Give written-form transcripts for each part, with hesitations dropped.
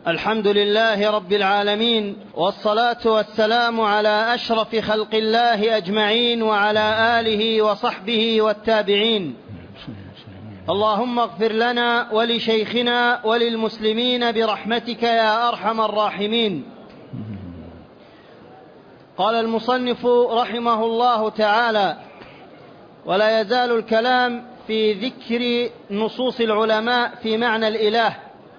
الحمد لله رب العالمين، والصلاة والسلام على أشرف خلق الله أجمعين، وعلى آله وصحبه والتابعين. اللهم اغفر لنا ولشيخنا وللمسلمين برحمتك يا أرحم الراحمين. قال المصنف رحمه الله تعالى: ولا يزال الكلام في ذكر نصوص العلماء في معنى الإله.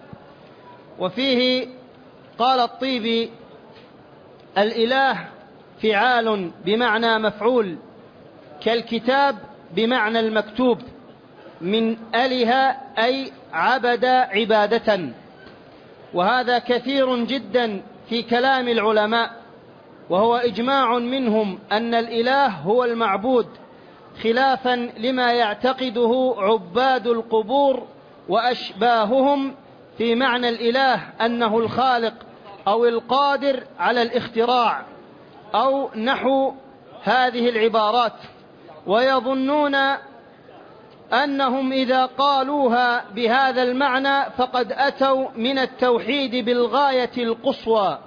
وفيه قال الطيبي: الإله فعال بمعنى مفعول، كالكتاب بمعنى المكتوب، من أله أي عبد عبادة. وهذا كثير جدا في كلام العلماء، وهو إجماع منهم أن الإله هو المعبود، خلافا لما يعتقده عباد القبور وأشباههم في معنى الإله أنه الخالق أو القادر على الاختراع أو نحو هذه العبارات، ويظنون أنهم إذا قالوها بهذا المعنى فقد أتوا من التوحيد بالغاية القصوى،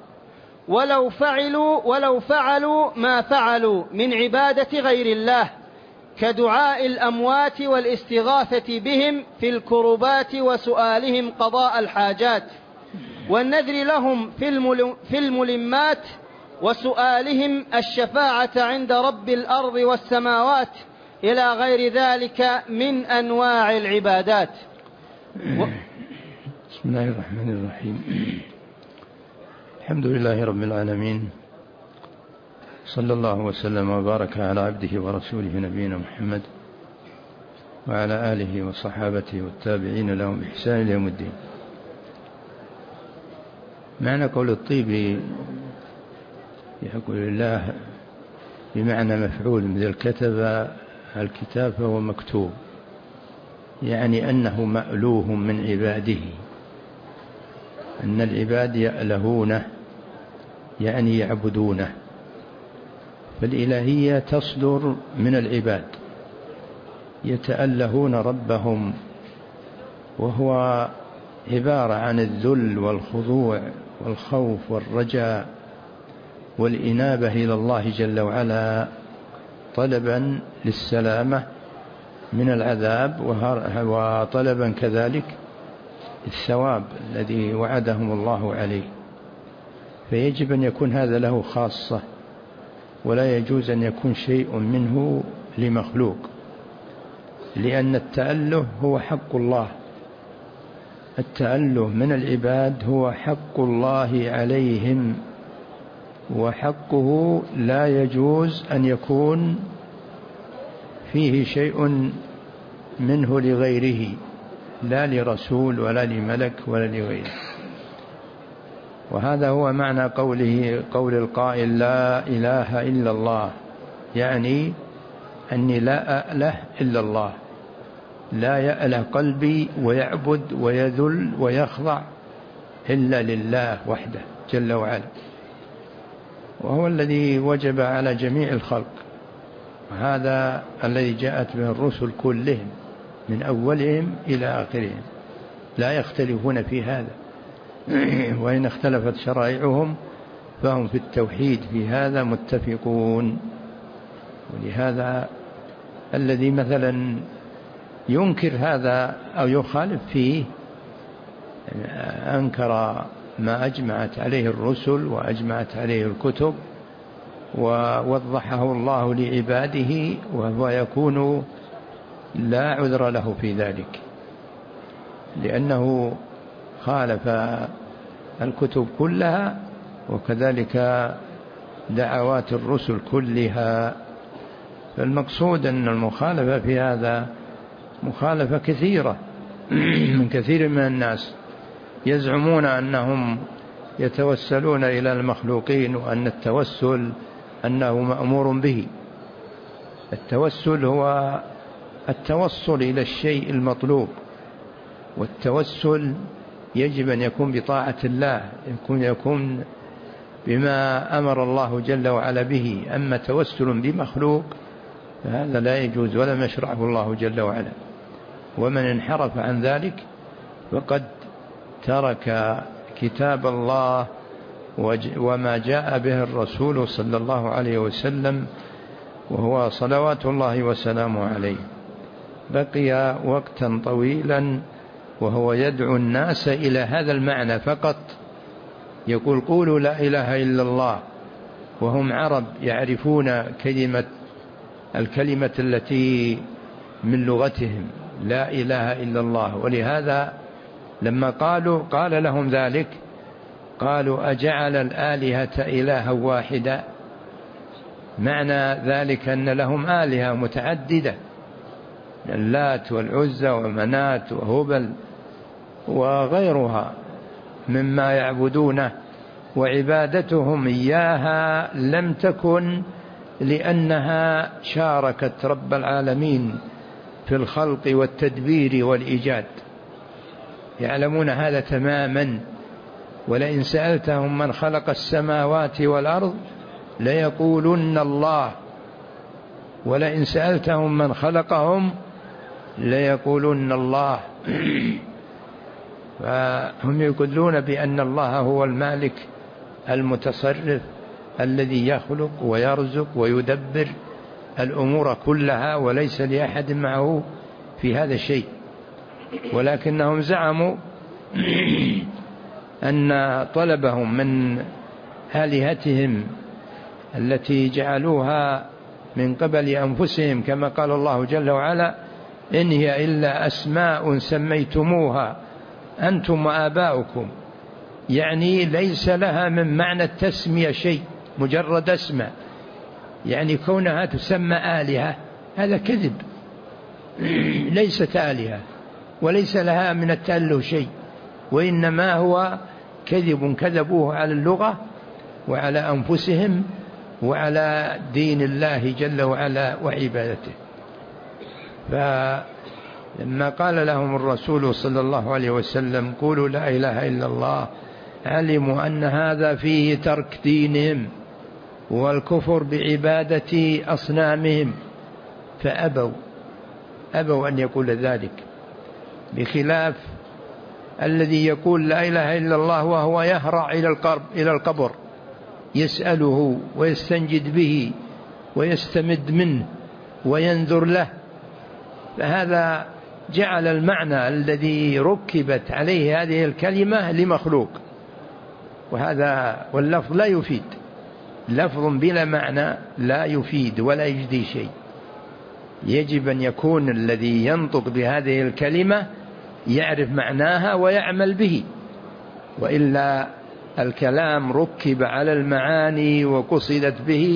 ولو فعلوا ما فعلوا من عبادة غير الله، كدعاء الأموات والاستغاثة بهم في الكربات وسؤالهم قضاء الحاجات، والنذر لهم في الملمات، وسؤالهم الشفاعة عند رب الأرض والسماوات، إلى غير ذلك من أنواع العبادات. بسم الله الرحمن الرحيم. الحمد لله رب العالمين، صلى الله وسلم وبارك على عبده ورسوله نبينا محمد وعلى آله وصحابته والتابعين لهم بإحسان إلى يوم الدين. معنى قول الطيبي يقول الله بمعنى مفعول، مثل كتب الكتاب فهو مكتوب، يعني أنه مألوه من عباده، أن العباد يألهونه يعني يعبدونه. فالإلهية تصدر من العباد، يتألهون ربهم، وهو عبارة عن الذل والخضوع والخوف والرجاء والإنابة إلى الله جل وعلا، طلبا للسلامة من العذاب، وطلبا كذلك الثواب الذي وعدهم الله عليه. فيجب أن يكون هذا له خاصة، ولا يجوز أن يكون شيء منه لمخلوق، لأن التأله هو حق الله. التأله من العباد هو حق الله عليهم، وحقه لا يجوز أن يكون فيه شيء منه لغيره، لا لرسول ولا لملك ولا لغيره. وهذا هو معنى قول القائل: لا إله إلا الله، يعني أني لا أأله إلا الله، لا يأله قلبي ويعبد ويذل ويخضع إلا لله وحده جل وعلا، وهو الذي وجب على جميع الخلق. هذا الذي جاءت به الرسل كلهم من أولهم إلى آخرهم، لا يختلفون في هذا، وإن اختلفت شرائعهم فهم في التوحيد في هذا متفقون. ولهذا الذي مثلا ينكر هذا أو يخالف فيه أنكر ما أجمعت عليه الرسل وأجمعت عليه الكتب، ووضحه الله لعباده، وهو يكون لا عذر له في ذلك، لأنه خالف الكتب كلها، وكذلك دعوات الرسل كلها. فالمقصود أن المخالفة في هذا مخالفة كثيرة من كثير من الناس، يزعمون أنهم يتوسلون إلى المخلوقين، وأن التوسل أنه مأمور به. التوسل هو التوصل إلى الشيء المطلوب، والتوسل يجب أن يكون بطاعة الله، يكون بما أمر الله جل وعلا به. أما توسل بمخلوق فهذا لا يجوز ولا يشرعه الله جل وعلا. ومن انحرف عن ذلك فقد ترك كتاب الله وما جاء به الرسول صلى الله عليه وسلم، وهو صلوات الله وسلامه عليه. بقي وقتا طويلا وهو يدعو الناس إلى هذا المعنى فقط، يقول قولوا لا إله إلا الله، وهم عرب يعرفون الكلمة التي من لغتهم لا إله إلا الله. ولهذا لما قال لهم ذلك قالوا أجعل الآلهة إلها واحدا، معنى ذلك أن لهم آلهة متعددة، اللات والعزى ومنات وهبل وغيرها مما يعبدونه، وعبادتهم إياها لم تكن لأنها شاركت رب العالمين في الخلق والتدبير والإيجاد، يعلمون هذا تماما. ولئن سألتهم من خلق السماوات والأرض ليقولن الله، ولئن سألتهم من خلقهم ليقولن الله. فهم يقولون بأن الله هو المالك المتصرف الذي يخلق ويرزق ويدبر الأمور كلها، وليس لأحد معه في هذا الشيء. ولكنهم زعموا أن طلبهم من آلهتهم التي جعلوها من قبل أنفسهم، كما قال الله جل وعلا إن هي إلا أسماء سميتموها أنتم وآباؤكم، يعني ليس لها من معنى التسمية شيء، مجرد اسماء، يعني كونها تسمى آلهة هذا كذب، ليست آلهة وليس لها من التأله شيء، وإنما هو كذب كذبوه على اللغة وعلى أنفسهم وعلى دين الله جل وعلا وعبادته. فلما قال لهم الرسول صلى الله عليه وسلم قولوا لا إله إلا الله علموا أن هذا فيه ترك دينهم والكفر بعبادة أصنامهم، فأبوا أن يقول ذلك، بخلاف الذي يقول لا إله إلا الله وهو يهرع إلى القبر يسأله ويستنجد به ويستمد منه وينذر له، فهذا جعل المعنى الذي ركبت عليه هذه الكلمة لمخلوق، واللفظ لا يفيد، لفظ بلا معنى لا يفيد ولا يجدي شيء. يجب أن يكون الذي ينطق بهذه الكلمة يعرف معناها ويعمل به، وإلا الكلام ركب على المعاني وقصد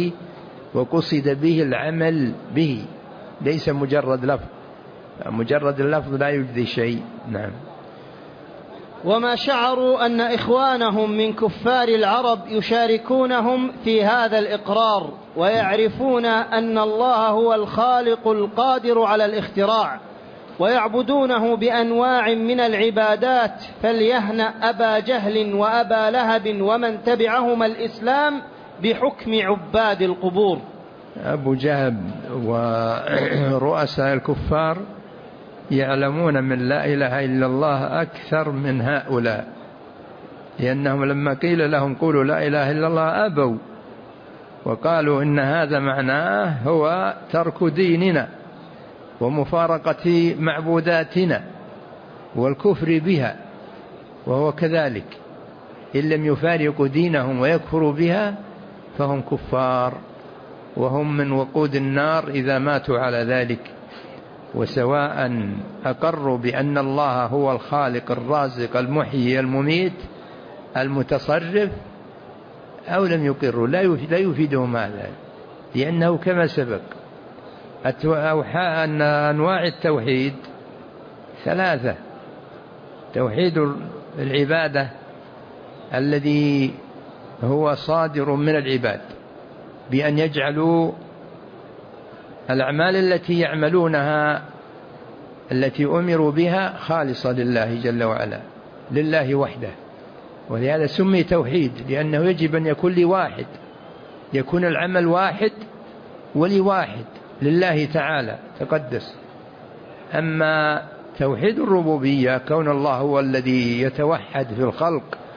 به العمل به، ليس مجرد لفظ، مجرد اللفظ لا يجدي شيء. نعم. وما شعروا أن إخوانهم من كفار العرب يشاركونهم في هذا الإقرار، ويعرفون أن الله هو الخالق القادر على الاختراع، ويعبدونه بأنواع من العبادات، فليهنأ أبا جهل وأبا لهب ومن تبعهما الإسلام بحكم عباد القبور. أبو جهل ورؤساء الكفار يعلمون من لا إله إلا الله أكثر من هؤلاء، لأنهم لما قيل لهم قولوا لا إله إلا الله أبوا، وقالوا إن هذا معناه هو ترك ديننا ومفارقة معبوداتنا والكفر بها، وهو كذلك، إن لم يفارقوا دينهم ويكفروا بها فهم كفار، وهم من وقود النار إذا ماتوا على ذلك. وسواء أقروا بأن الله هو الخالق الرازق المحيي المميت المتصرف أو لم يقروا لا يفيدهم هذا، لأنه كما سبق أوحى أن أنواع التوحيد ثلاثة: توحيد العبادة الذي هو صادر من العباد بأن يجعلوا الأعمال التي يعملونها التي أمروا بها خالصة لله جل وعلا، لله وحده، ولهذا سمي توحيد، لأنه يجب أن يكون لواحد، يكون العمل واحد ولواحد لله تعالى تقدس. أما توحيد الربوبية كون الله هو الذي يتوحد في الخلق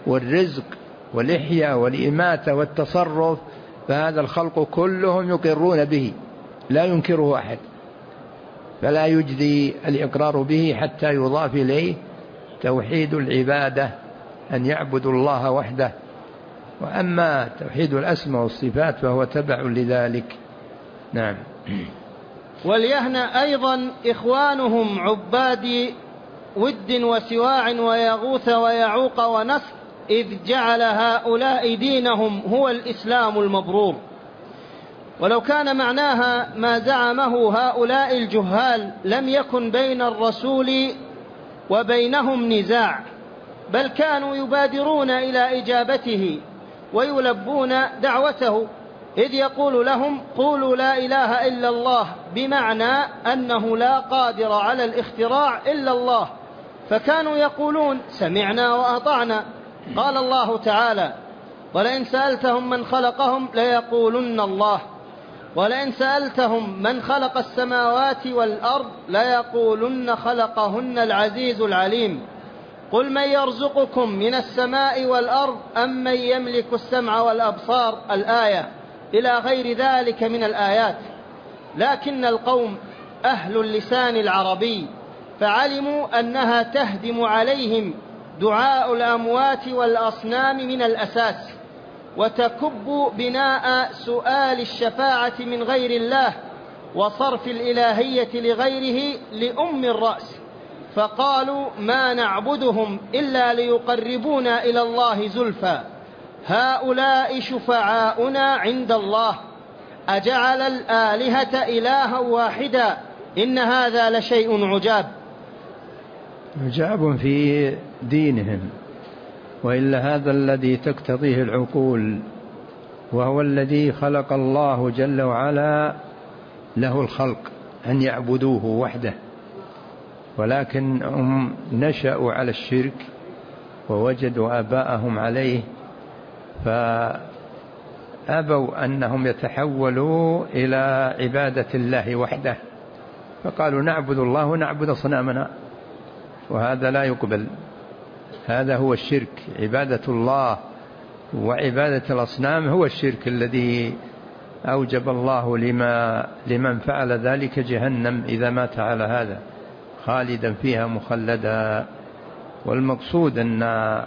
والرزق والإحياء والإماتة والتصرف، فهذا الخلق كلهم يقرون به لا ينكره أحد، فلا يجدي الإقرار به حتى يضاف إليه توحيد العبادة، أن يعبدوا الله وحده. وأما توحيد الأسماء والصفات فهو تبع لذلك. نعم. وليهنأ أيضا إخوانهم عباد ود وسواع ويغوث ويعوق ونسر، إذ جعل هؤلاء دينهم هو الإسلام المبرور. ولو كان معناها ما زعمه هؤلاء الجهال لم يكن بين الرسول وبينهم نزاع، بل كانوا يبادرون إلى إجابته ويلبون دعوته، إذ يقول لهم قولوا لا إله إلا الله، بمعنى أنه لا قادر على الاختراع إلا الله، فكانوا يقولون سمعنا وأطعنا. قال الله تعالى ولئن سألتهم من خلقهم ليقولن الله، ولئن سألتهم من خلق السماوات والأرض ليقولن خلقهن العزيز العليم، قل من يرزقكم من السماء والأرض أم من يملك السمع والأبصار، الآية إلى غير ذلك من الآيات. لكن القوم أهل اللسان العربي فعلموا أنها تهدم عليهم دعاء الأموات والأصنام من الأساس، وتكب بناء سؤال الشفاعة من غير الله وصرف الإلهية لغيره لأم الرأس، فقالوا ما نعبدهم إلا ليقربونا إلى الله زلفى، هؤلاء شفعاؤنا عند الله، أجعل الآلهة إلها واحدا إن هذا لشيء عجاب. عجاب في دينهم، وإلا هذا الذي تقتضيه العقول، وهو الذي خلق الله جل وعلا له الخلق أن يعبدوه وحده، ولكن هم نشأوا على الشرك ووجدوا آباءهم عليه، فأبوا أنهم يتحولوا إلى عبادة الله وحده، فقالوا نعبد الله ونعبد أصنامنا، وهذا لا يقبل. هذا هو الشرك، عبادة الله وعبادة الأصنام هو الشرك الذي أوجب الله لمن فعل ذلك جهنم إذا مات على هذا خالدا فيها مخلدا. والمقصود أن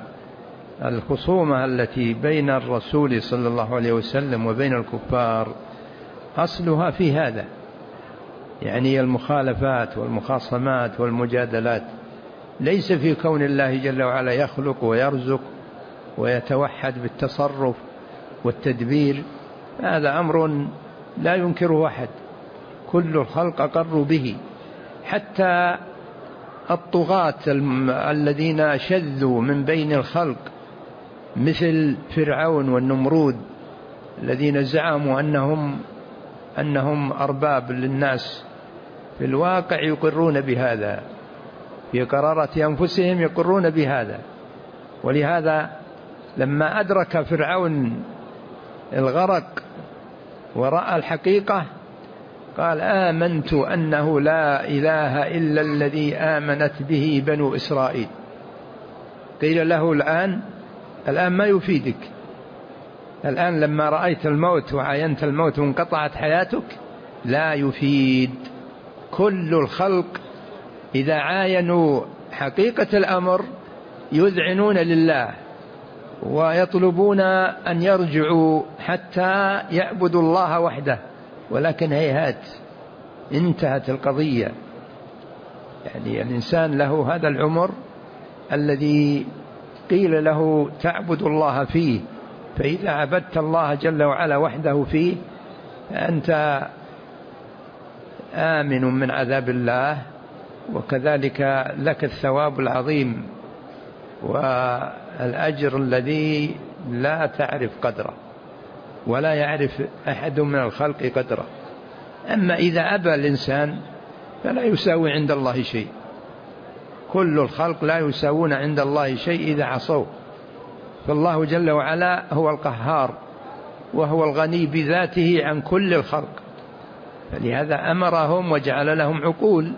الخصومة التي بين الرسول صلى الله عليه وسلم وبين الكفار أصلها في هذا، يعني المخالفات والمخاصمات والمجادلات، ليس في كون الله جل وعلا يخلق ويرزق ويتوحد بالتصرف والتدبير، هذا أمر لا ينكره أحد، كل الخلق أقروا به، حتى الطغاة الذين شذوا من بين الخلق مثل فرعون والنمرود الذين زعموا أنهم أرباب للناس، في الواقع يقرون بهذا، في قرارة أنفسهم يقرون بهذا. ولهذا لما أدرك فرعون الغرق ورأى الحقيقة قال آمنت أنه لا إله إلا الذي آمنت به بنو إسرائيل. قيل له الآن ما يفيدك، الآن لما رأيت الموت وعاينت الموت وانقطعت حياتك لا يفيد. كل الخلق إذا عاينوا حقيقة الأمر يذعنون لله ويطلبون أن يرجعوا حتى يعبدوا الله وحده، ولكن هيهات، انتهت القضية. يعني الإنسان له هذا العمر الذي قيل له تعبد الله فيه، فإذا عبدت الله جل وعلا وحده فيه فأنت آمن من عذاب الله، وكذلك لك الثواب العظيم والأجر الذي لا تعرف قدره ولا يعرف أحد من الخلق قدره. أما إذا أبى الإنسان فلا يساوي عند الله شيء، كل الخلق لا يساوون عند الله شيء إذا عصوا، فالله جل وعلا هو القهار وهو الغني بذاته عن كل الخلق، فلهذا أمرهم وجعل لهم عقول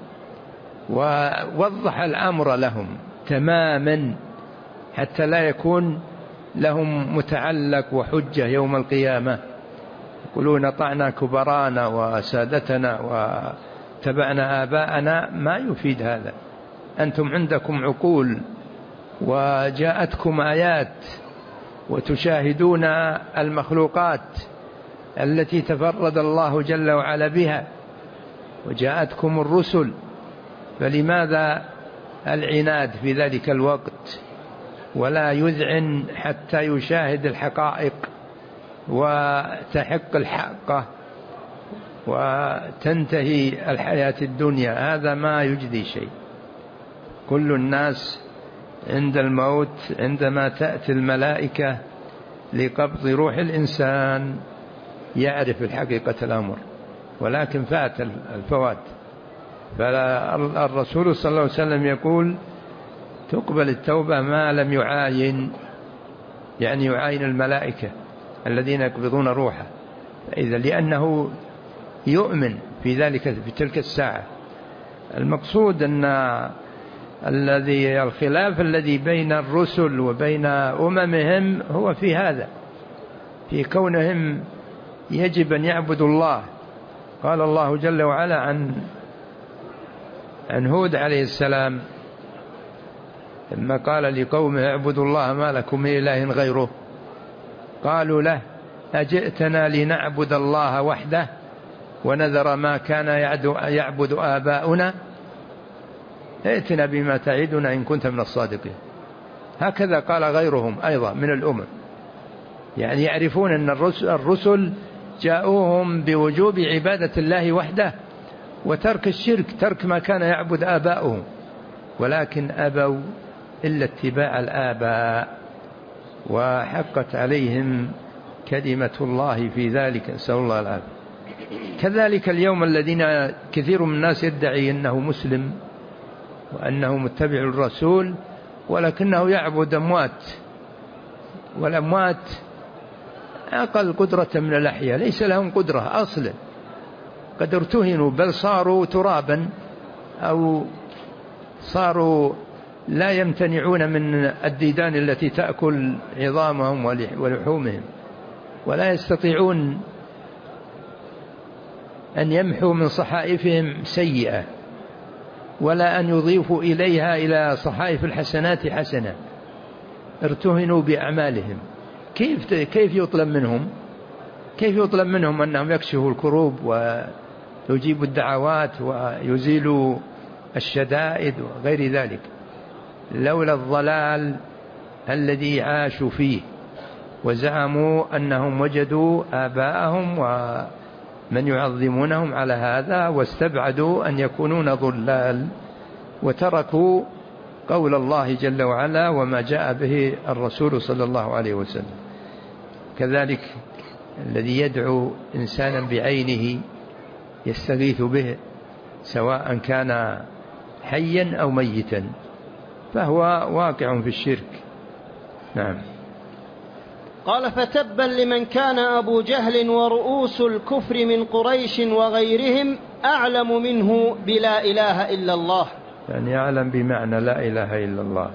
ووضح الأمر لهم تماما حتى لا يكون لهم متعلق وحجة يوم القيامة، يقولون طعنا كبرانا وسادتنا وتبعنا آباءنا، ما يفيد هذا. أنتم عندكم عقول وجاءتكم آيات وتشاهدون المخلوقات التي تفرد الله جل وعلا بها، وجاءتكم الرسل، فلماذا العناد في ذلك الوقت ولا يذعن حتى يشاهد الحقائق وتحق الحق وتنتهي الحياة الدنيا؟ هذا ما يجدي شيء. كل الناس عند الموت عندما تأتي الملائكة لقبض روح الإنسان يعرف الحقيقة الأمر، ولكن فات الفوات. فالرسول صلى الله عليه وسلم يقول تقبل التوبة ما لم يعاين، يعني يعاين الملائكة الذين يقبضون روحه، إذا لأنه يؤمن في ذلك في تلك الساعة. المقصود أن الخلاف الذي بين الرسل وبين أممهم هو في هذا، في كونهم يجب أن يعبدوا الله. قال الله جل وعلا عن هود عليه السلام لما قال لقومه اعبدوا الله ما لكم من إله غيره، قالوا له أجئتنا لنعبد الله وحده ونذر ما كان يعبد آباؤنا، ائتنا بما تعدنا إن كنت من الصادقين. هكذا قال غيرهم أيضا من الأمم، يعني يعرفون أن الرسل جاءوهم بوجوب عبادة الله وحده وترك الشرك، ترك ما كان يعبد آباؤهم، ولكن أبوا إلا اتباع الآباء، وحقت عليهم كلمة الله في ذلك، نسأل الله العافية. كذلك اليوم الذين كثير من الناس يدعي أنه مسلم وأنه متبع الرسول ولكنه يعبد أموات، والأموات أقل قدرة من الأحياء، ليس لهم قدرة أصلا، قد ارتهنوا بل صاروا ترابا أو صاروا لا يمتنعون من الديدان التي تأكل عظامهم ولحومهم، ولا يستطيعون أن يمحوا من صحائفهم سيئة ولا أن يضيفوا إليها إلى صحائف الحسنات حسنة، ارتهنوا بأعمالهم. كيف يطلب منهم أنهم يكشفوا الكروب ويجيبوا الدعوات ويزيلوا الشدائد وغير ذلك، لولا الضلال الذي عاشوا فيه وزعموا أنهم وجدوا آباءهم ومن يعظمونهم على هذا، واستبعدوا أن يكونون ضلال، وتركوا قول الله جل وعلا وما جاء به الرسول صلى الله عليه وسلم. كذلك الذي يدعو إنسانا بعينه يستغيث به سواء كان حيا أو ميتا فهو واقع في الشرك. نعم. قال فتبا لمن كان أبو جهل ورؤوس الكفر من قريش وغيرهم أعلم منه بلا إله إلا الله، يعني يعلم بمعنى لا إله إلا الله،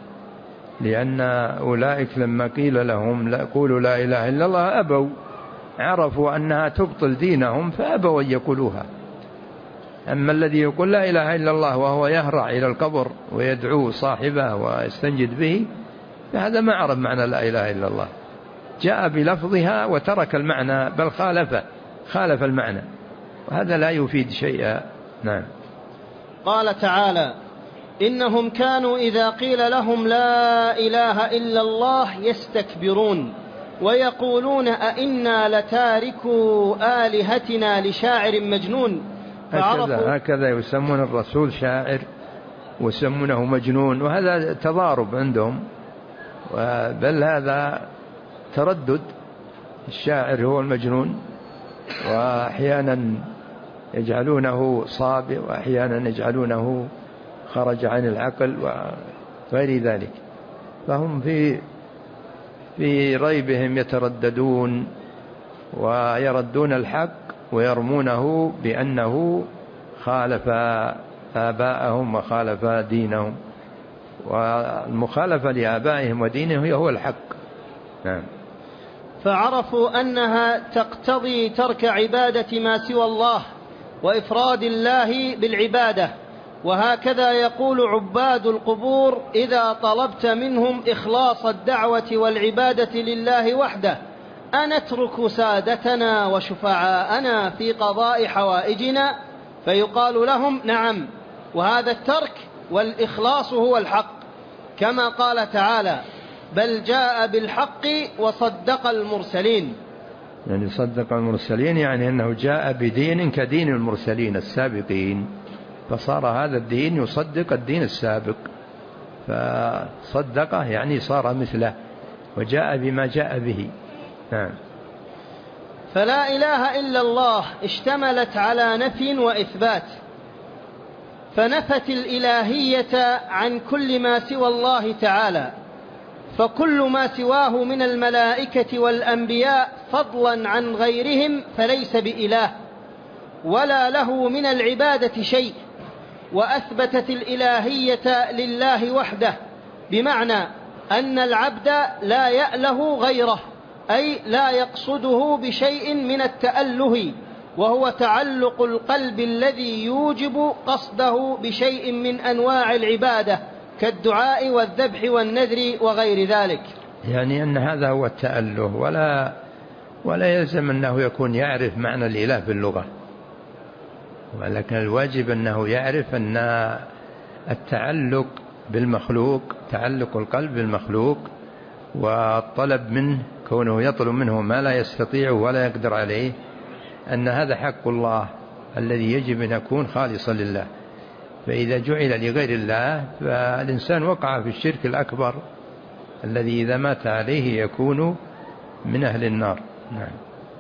لأن أولئك لما قيل لهم لا قولوا لا إله إلا الله أبوا، عرفوا أنها تبطل دينهم فأبوا أن يقولوها. أما الذي يقول لا إله إلا الله وهو يهرع إلى القبر ويدعو صاحبه ويستنجد به، فهذا ما عرف معنى لا إله إلا الله، جاء بلفظها وترك المعنى بل خالف المعنى، وهذا لا يفيد شيئا. نعم. قال تعالى إنهم كانوا إذا قيل لهم لا إله إلا الله يستكبرون ويقولون أئنا لتاركو آلهتنا لشاعر مجنون. هكذا يسمون الرسول شاعر ويسمونه مجنون، وهذا تضارب عندهم، بل هذا تردد، الشاعر هو المجنون، وأحيانا يجعلونه صابئ وأحيانا يجعلونه خرج عن العقل وغير ذلك، فهم في ريبهم يترددون ويردون الحق ويرمونه بأنه خالف آباءهم وخالف دينهم، والمخالفة لآبائهم ودينهم هو الحق، نعم. فعرفوا أنها تقتضي ترك عبادة ما سوى الله وإفراد الله بالعبادة. وهكذا يقول عباد القبور إذا طلبت منهم إخلاص الدعوة والعبادة لله وحده: أنترك سادتنا وشفعاءنا في قضاء حوائجنا؟ فيقال لهم: نعم، وهذا الترك والإخلاص هو الحق، كما قال تعالى: بل جاء بالحق وصدق المرسلين. يعني صدق المرسلين يعني أنه جاء بدين كدين المرسلين السابقين، فصار هذا الدين يصدق الدين السابق، فصدقه يعني صار مثله وجاء بما جاء به. نعم. فلا إله إلا الله اشتملت على نفي وإثبات، فنفت الإلهية عن كل ما سوى الله تعالى، فكل ما سواه من الملائكة والأنبياء فضلا عن غيرهم فليس بإله ولا له من العبادة شيء. وأثبتت الإلهية لله وحده، بمعنى أن العبد لا يأله غيره، أي لا يقصده بشيء من التأله، وهو تعلق القلب الذي يوجب قصده بشيء من أنواع العبادة كالدعاء والذبح والنذر وغير ذلك. يعني أن هذا هو التأله، ولا يلزم أنه يكون يعرف معنى الإله باللغة، ولكن الواجب أنه يعرف أن التعلق بالمخلوق، تعلق القلب بالمخلوق والطلب منه، كونه يطلب منه ما لا يستطيع ولا يقدر عليه، أن هذا حق الله الذي يجب أن يكون خالصا لله. فإذا جعل لغير الله فالإنسان وقع في الشرك الأكبر الذي إذا مات عليه يكون من أهل النار. نعم.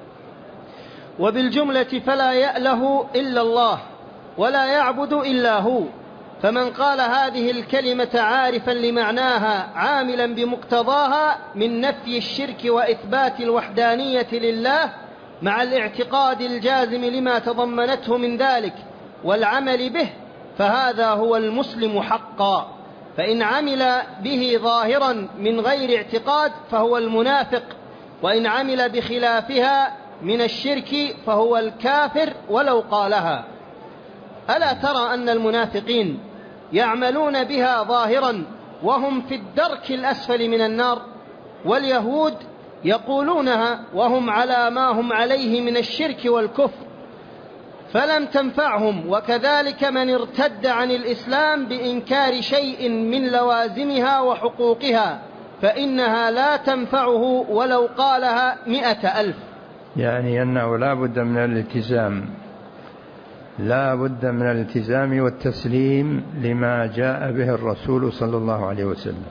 وبالجملة فلا يأله إلا الله ولا يعبد إلا هو، فمن قال هذه الكلمة عارفا لمعناها عاملا بمقتضاها من نفي الشرك وإثبات الوحدانية لله مع الاعتقاد الجازم لما تضمنته من ذلك والعمل به، فهذا هو المسلم حقا. فإن عمل به ظاهرا من غير اعتقاد فهو المنافق، وإن عمل بخلافها من الشرك فهو الكافر ولو قالها. ألا ترى أن المنافقين يعملون بها ظاهرا وهم في الدرك الأسفل من النار، واليهود يقولونها وهم على ما هم عليه من الشرك والكفر فلم تنفعهم، وكذلك من ارتد عن الإسلام بإنكار شيء من لوازمها وحقوقها فإنها لا تنفعه ولو قالها 100,000. يعني أنه لا بد من الالتزام، لا بد من الالتزام والتسليم لما جاء به الرسول صلى الله عليه وسلم.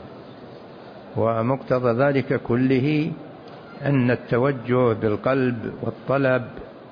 ومقتضى ذلك كله أن التوجه بالقلب والطلب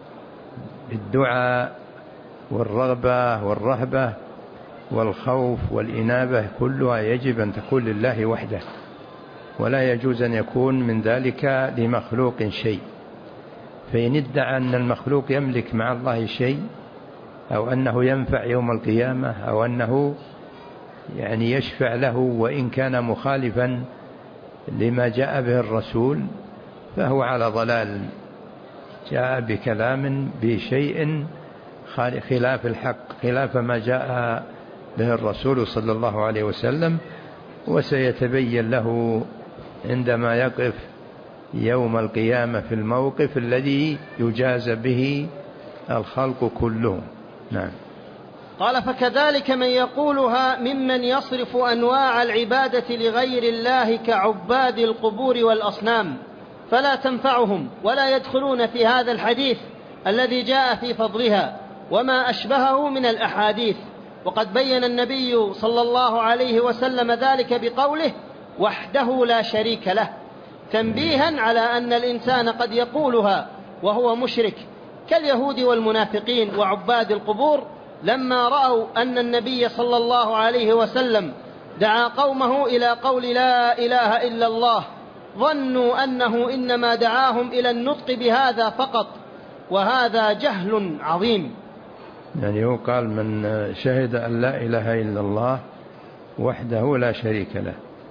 بالدعاء والرغبة والرهبة والخوف والإنابة كلها يجب أن تكون لله وحده، ولا يجوز أن يكون من ذلك لمخلوق شيء. فإن ادعى أن المخلوق يملك مع الله شيء، أو أنه ينفع يوم القيامة، أو أنه يعني يشفع له وإن كان مخالفا لما جاء به الرسول، فهو على ضلال، جاء بكلام بشيء خلاف الحق، خلاف ما جاء به الرسول صلى الله عليه وسلم. وسيتبين له عندما يقف يوم القيامة في الموقف الذي يجازى به الخلق كلهم. نعم. قال: فكذلك من يقولها ممن يصرف أنواع العبادة لغير الله كعباد القبور والأصنام، فلا تنفعهم ولا يدخلون في هذا الحديث الذي جاء في فضلها وما أشبهه من الأحاديث. وقد بين النبي صلى الله عليه وسلم ذلك بقوله: وحده لا شريك له، تنبيها على أن الإنسان قد يقولها وهو مشرك كاليهود والمنافقين وعباد القبور، لما رأوا أن النبي صلى الله عليه وسلم دعا قومه إلى قول لا إله إلا الله، ظنوا أنه إنما دعاهم إلى النطق بهذا فقط، وهذا جهل عظيم. يعني هو قال: من شهد أن لا إله إلا الله وحده لا شريك له،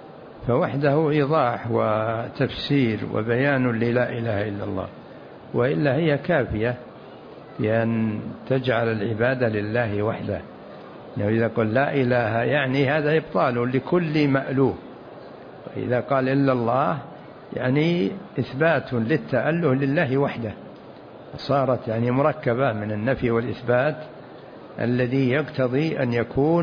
فوحده إيضاح وتفسير وبيان للا إله إلا الله، وإلا هي كافية بأن تجعل العبادة لله وحده. يعني إذا قل لا إله يعني هذا إبطال لكل مألوه، وإذا قال إلا الله يعني إثبات للتأله لله وحده، صارت يعني مركبة من النفي والإثبات الذي يقتضي أن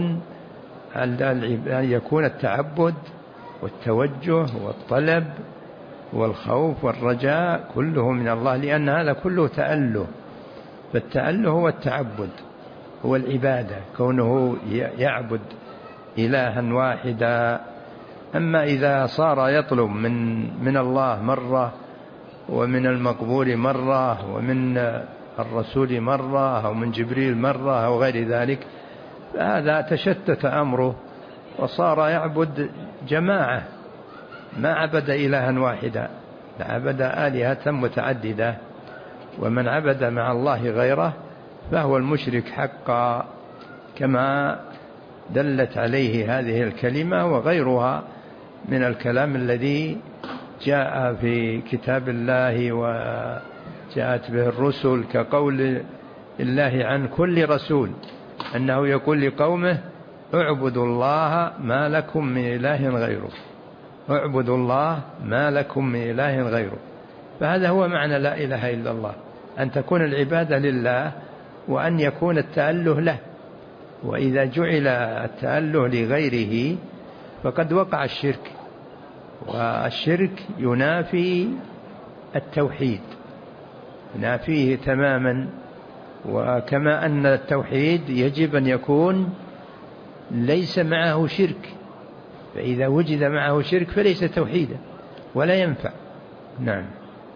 يكون التعبد والتوجه والطلب والخوف والرجاء كله من الله، لأن هذا كله تأله. فالتأله هو التعبد، هو العبادة، كونه يعبد إلها واحدا. أما إذا صار يطلب من الله مرة، ومن المقبول مرة، ومن الرسول مرة، أو من جبريل مرة، أو غير ذلك، فهذا تشتت أمره وصار يعبد جماعة، ما عبد إلها واحدا، عبد آلهة متعددة. ومن عبد مع الله غيره فهو المشرك حقا، كما دلت عليه هذه الكلمة وغيرها من الكلام الذي جاء في كتاب الله وجاءت به الرسل، كقول الله عن كل رسول أنه يقول لقومه اعبدوا الله ما لكم من إله غيره، اعبدوا الله ما لكم من إله غيره. فهذا هو معنى لا إله إلا الله، أن تكون العبادة لله وأن يكون التأله له. وإذا جعل التأله لغيره فقد وقع الشرك، والشرك ينافي التوحيد، ينافيه تماما. وكما أن التوحيد يجب أن يكون ليس معه شرك، فإذا وجد معه شرك فليس توحيدا ولا ينفع. نعم.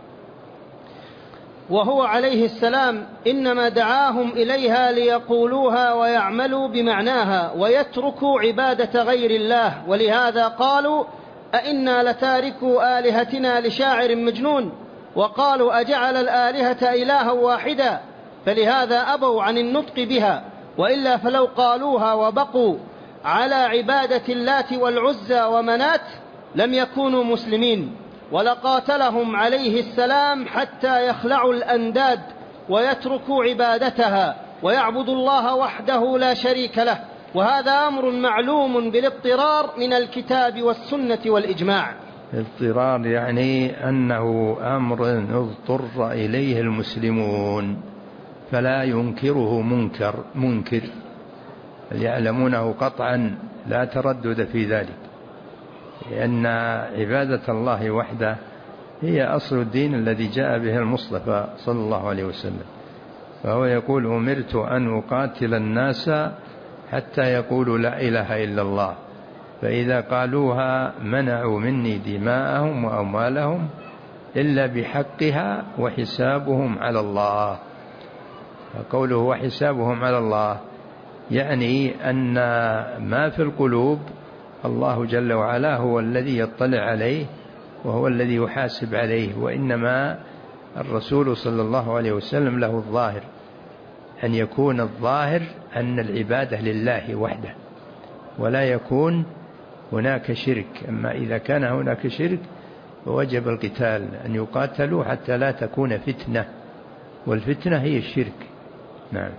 وهو عليه السلام إنما دعاهم إليها ليقولوها ويعملوا بمعناها ويتركوا عبادة غير الله، ولهذا قالوا أئنا لتاركوا آلهتنا لشاعر مجنون، وقالوا أجعل الآلهة إلها واحدا، فلهذا أبوا عن النطق بها، وإلا فلو قالوها وبقوا على عبادة اللات والعزى ومنات لم يكونوا مسلمين، ولقاتلهم عليه السلام حتى يخلعوا الأنداد ويتركوا عبادتها ويعبدوا الله وحده لا شريك له. وهذا أمر معلوم بالاضطرار من الكتاب والسنة والإجماع. اضطرار يعني أنه أمر اضطر إليه المسلمون، فلا ينكره منكر، يعلمونه قطعا لا تردد في ذلك، لأن عبادة الله وحده هي أصل الدين الذي جاء به المصطفى صلى الله عليه وسلم. فهو يقول أمرت أن أقاتل الناس حتى يقولوا لا إله إلا الله، فإذا قالوها منعوا مني دماءهم وأموالهم إلا بحقها وحسابهم على الله. فقوله وحسابهم على الله يعني أن ما في القلوب الله جل وعلا هو الذي يطلع عليه وهو الذي يحاسب عليه، وإنما الرسول صلى الله عليه وسلم له الظاهر، أن يكون الظاهر أن العبادة لله وحده ولا يكون هناك شرك. أما إذا كان هناك شرك فوجب القتال، أن يقاتلوا حتى لا تكون فتنة، والفتنة هي الشرك. نعم.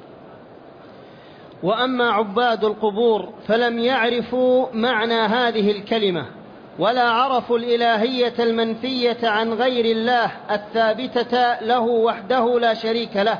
وأما عباد القبور فلم يعرفوا معنى هذه الكلمة، ولا عرفوا الإلهية المنفية عن غير الله الثابتة له وحده لا شريك له،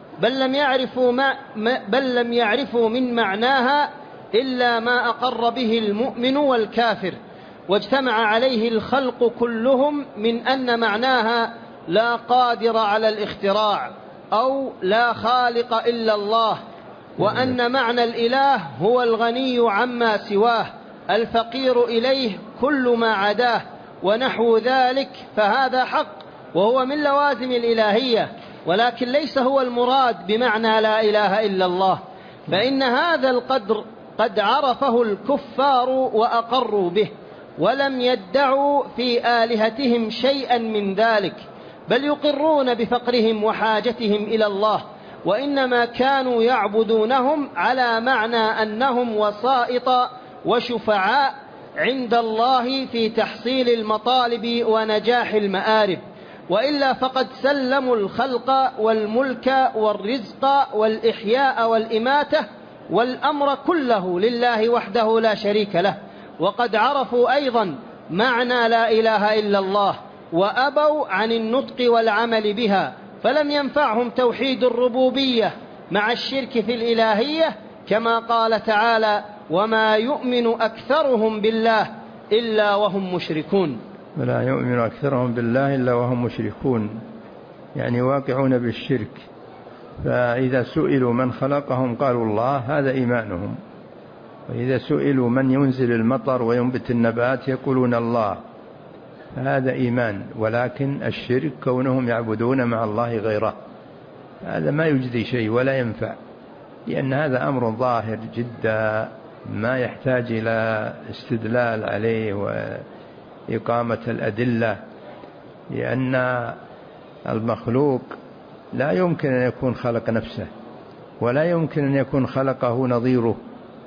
بل لم يعرفوا من معناها إلا ما أقر به المؤمن والكافر، واجتمع عليه الخلق كلهم من أن معناها لا قادر على الاختراع أو لا خالق إلا الله، وأن معنى الإله هو الغني عما سواه الفقير إليه كل ما عداه ونحو ذلك. فهذا حق وهو من لوازم الإلهية، ولكن ليس هو المراد بمعنى لا إله إلا الله، فإن هذا القدر قد عرفه الكفار وأقروا به، ولم يدعوا في آلهتهم شيئا من ذلك، بل يقرون بفقرهم وحاجتهم إلى الله، وإنما كانوا يعبدونهم على معنى أنهم وسائط وشفعاء عند الله في تحصيل المطالب ونجاح المآرب، وإلا فقد سلموا الخلق والملك والرزق والإحياء والإماتة والأمر كله لله وحده لا شريك له، وقد عرفوا أيضا معنى لا إله إلا الله وأبوا عن النطق والعمل بها، فلم ينفعهم توحيد الربوبية مع الشرك في الإلهية، كما قال تعالى: وما يؤمن أكثرهم بالله إلا وهم مشركون. ولا يؤمن أكثرهم بالله إلا وهم مشركون، يعني واقعون بالشرك. فإذا سئلوا من خلقهم قالوا الله، هذا إيمانهم. وإذا سئلوا من ينزل المطر وينبت النبات يقولون الله، فهذا إيمان. ولكن الشرك كونهم يعبدون مع الله غيره، هذا ما يجدي شيء ولا ينفع، لأن هذا أمر ظاهر جدا ما يحتاج إلى استدلال عليه وإقامة الأدلة، لأن المخلوق لا يمكن أن يكون خلق نفسه ولا يمكن أن يكون خلقه نظيره.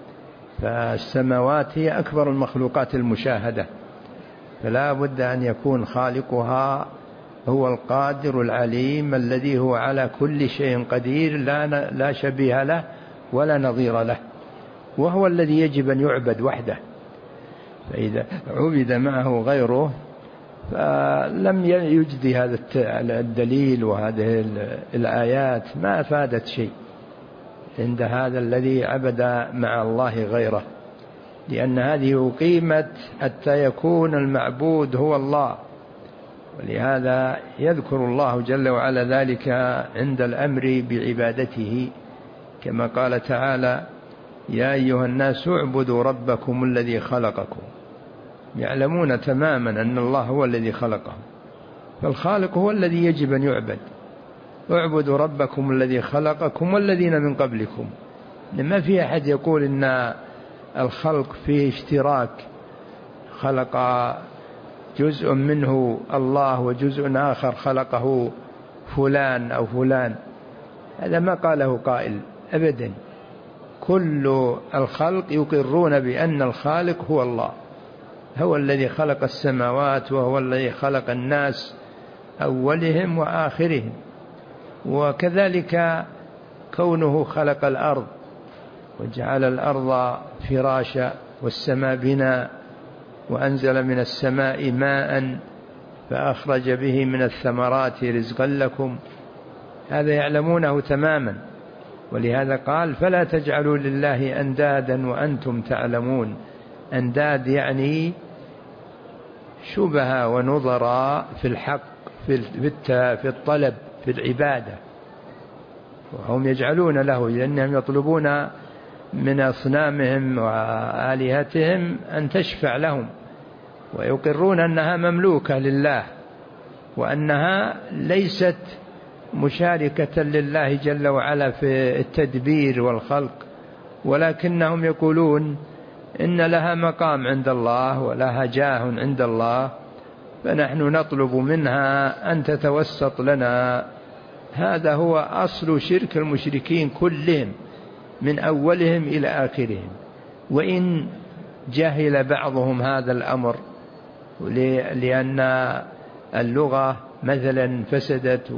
فالسماوات هي أكبر المخلوقات المشاهدة، فلا بد أن يكون خالقها هو القادر العليم الذي هو على كل شيء قدير، لا شبيه له ولا نظير له، وهو الذي يجب أن يعبد وحده. فإذا عبد معه غيره فلم يجدي هذا الدليل وهذه الآيات ما أفادت شيء عند هذا الذي عبد مع الله غيره، لأن هذه أقيمت حتى يكون المعبود هو الله. ولهذا يذكر الله جل وعلا ذلك عند الأمر بعبادته، كما قال تعالى: يا أيها الناس اعبدوا ربكم الذي خلقكم. يعلمون تماما أن الله هو الذي خلقهم، فالخالق هو الذي يجب أن يعبد. اعبدوا ربكم الذي خلقكم والذين من قبلكم. لما في أحد يقول إن الخلق فيه اشتراك، خلق جزء منه الله وجزء آخر خلقه فلان أو فلان، هذا ما قاله قائل أبدا. كل الخلق يقرون بأن الخالق هو الله، هو الذي خلق السماوات وهو الذي خلق الناس أولهم وآخرهم. وكذلك كونه خلق الأرض وجعل الأرض فراشا والسماء بناء، وأنزل من السماء ماء فأخرج به من الثمرات رزقا لكم، هذا يعلمونه تماما. ولهذا قال: فلا تجعلوا لله أندادا وأنتم تعلمون. أنداد يعني شبهة ونظراء في الحق، في الطلب، في العبادة، وهم يجعلون له، لأنهم يطلبون من أصنامهم وآلهتهم أن تشفع لهم، ويقرون أنها مملوكة لله وأنها ليست مشاركة لله جل وعلا في التدبير والخلق، ولكنهم يقولون إن لها مقام عند الله ولها جاه عند الله، فنحن نطلب منها أن تتوسط لنا. هذا هو أصل شرك المشركين كلهم من أولهم إلى آخرهم. وإن جهل بعضهم هذا الأمر، لأن اللغة مثلا فسدت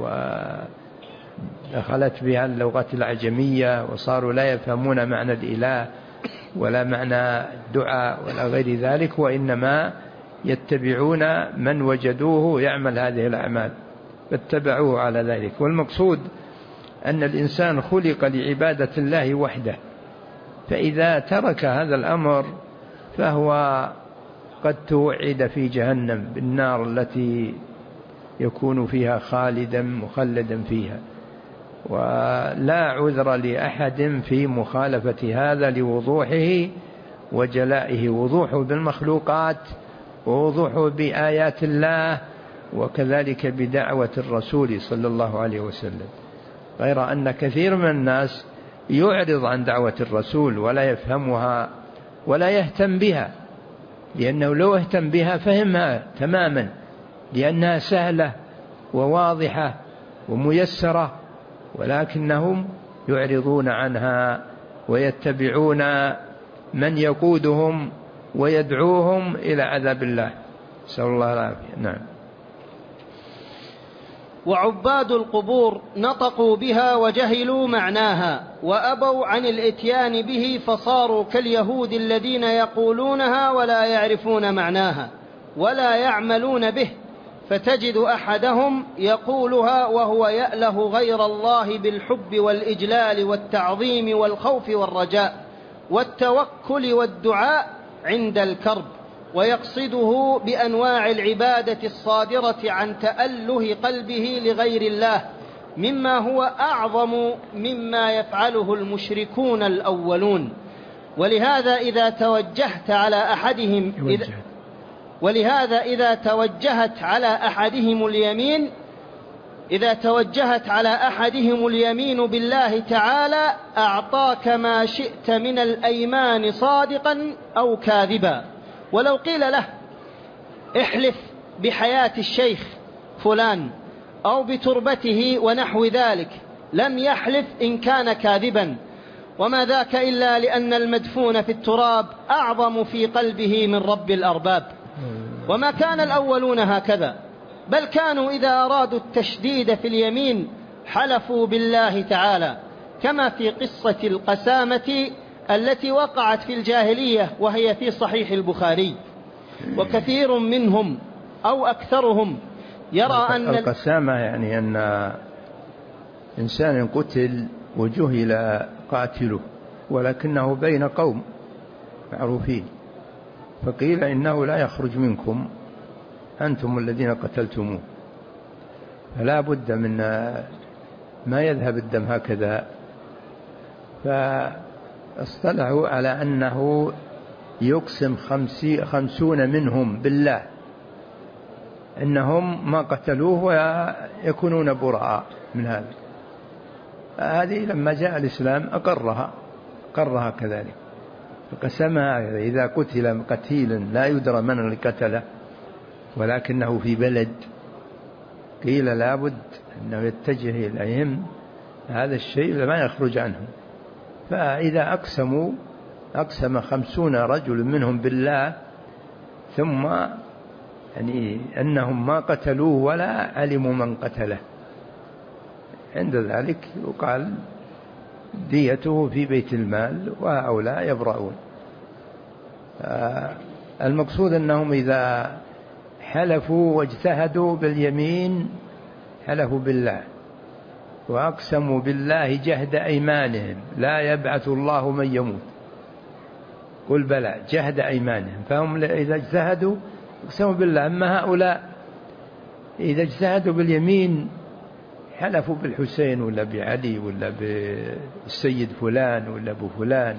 ودخلت بها اللغة العجمية وصاروا لا يفهمون معنى الإله ولا معنى الدعاء ولا غير ذلك، وإنما يتبعون من وجدوه يعمل هذه الأعمال فاتبعوه على ذلك. والمقصود أن الإنسان خلق لعبادة الله وحده، فإذا ترك هذا الأمر فهو قد توعد في جهنم بالنار التي يكون فيها خالدا مخلدا فيها. ولا عذر لأحد في مخالفة هذا لوضوحه وجلائه، وضوحه بالمخلوقات ووضوحه بآيات الله، وكذلك بدعوة الرسول صلى الله عليه وسلم. غير أن كثير من الناس يعرض عن دعوة الرسول ولا يفهمها ولا يهتم بها، لأنه لو اهتم بها فهمها تماما، لأنها سهلة وواضحة وميسرة، ولكنهم يعرضون عنها ويتبعون من يقودهم ويدعوهم إلى عذاب الله، نسأل الله العافية. نعم. وعباد القبور نطقوا بها وجهلوا معناها وأبوا عن الإتيان به، فصاروا كاليهود الذين يقولونها ولا يعرفون معناها ولا يعملون به، فتجد أحدهم يقولها وهو يأله غير الله بالحب والإجلال والتعظيم والخوف والرجاء والتوكل والدعاء عند الكرب، ويقصده بأنواع العبادة الصادرة عن تأله قلبه لغير الله، مما هو أعظم مما يفعله المشركون الأولون. ولهذا إذا توجهت على أحدهم اليمين بالله تعالى أعطاك ما شئت من الأيمان صادقا أو كاذبا. ولو قيل له احلف بحياة الشيخ فلان أو بتربته ونحو ذلك لم يحلف إن كان كاذبا، وما ذاك إلا لأن المدفون في التراب أعظم في قلبه من رب الأرباب. وما كان الأولون هكذا، بل كانوا إذا أرادوا التشديد في اليمين حلفوا بالله تعالى، كما في قصة القسامة التي وقعت في الجاهلية وهي في صحيح البخاري. وكثير منهم أو أكثرهم يرى أن القسامة يعني أن إنسان قتل وجهل قاتله ولكنه بين قوم معروفين، فقيل إنه لا يخرج منكم أنتم الذين قتلتموه، فلا بد من ما يذهب الدم هكذا. فاصطلحوا على أنه يقسم 50 منهم بالله إنهم ما قتلوه ويكونون براء من هذا. هذه لما جاء الإسلام أقرها كذلك، فقسمها إذا قتل قتيلا لا يدرى من اللي قتله ولكنه في بلد قيل لابد أنه يتجه إليهم هذا الشيء لما يخرج عنهم. فإذا أقسم 50 رجل منهم بالله ثم يعني أنهم ما قتلوه ولا علموا من قتله، عند ذلك يقال ديته في بيت المال وهؤلاء يبرؤون. المقصود أنهم إذا حلفوا واجتهدوا باليمين حلفوا بالله وأقسموا بالله جهد أيمانهم لا يبعث الله من يموت، قل بلى جهد أيمانهم، فهم إذا اجتهدوا اقسموا بالله. أما هؤلاء إذا اجتهدوا باليمين حلفوا بالحسين ولا بعلي ولا بالسيد فلان ولا بفلان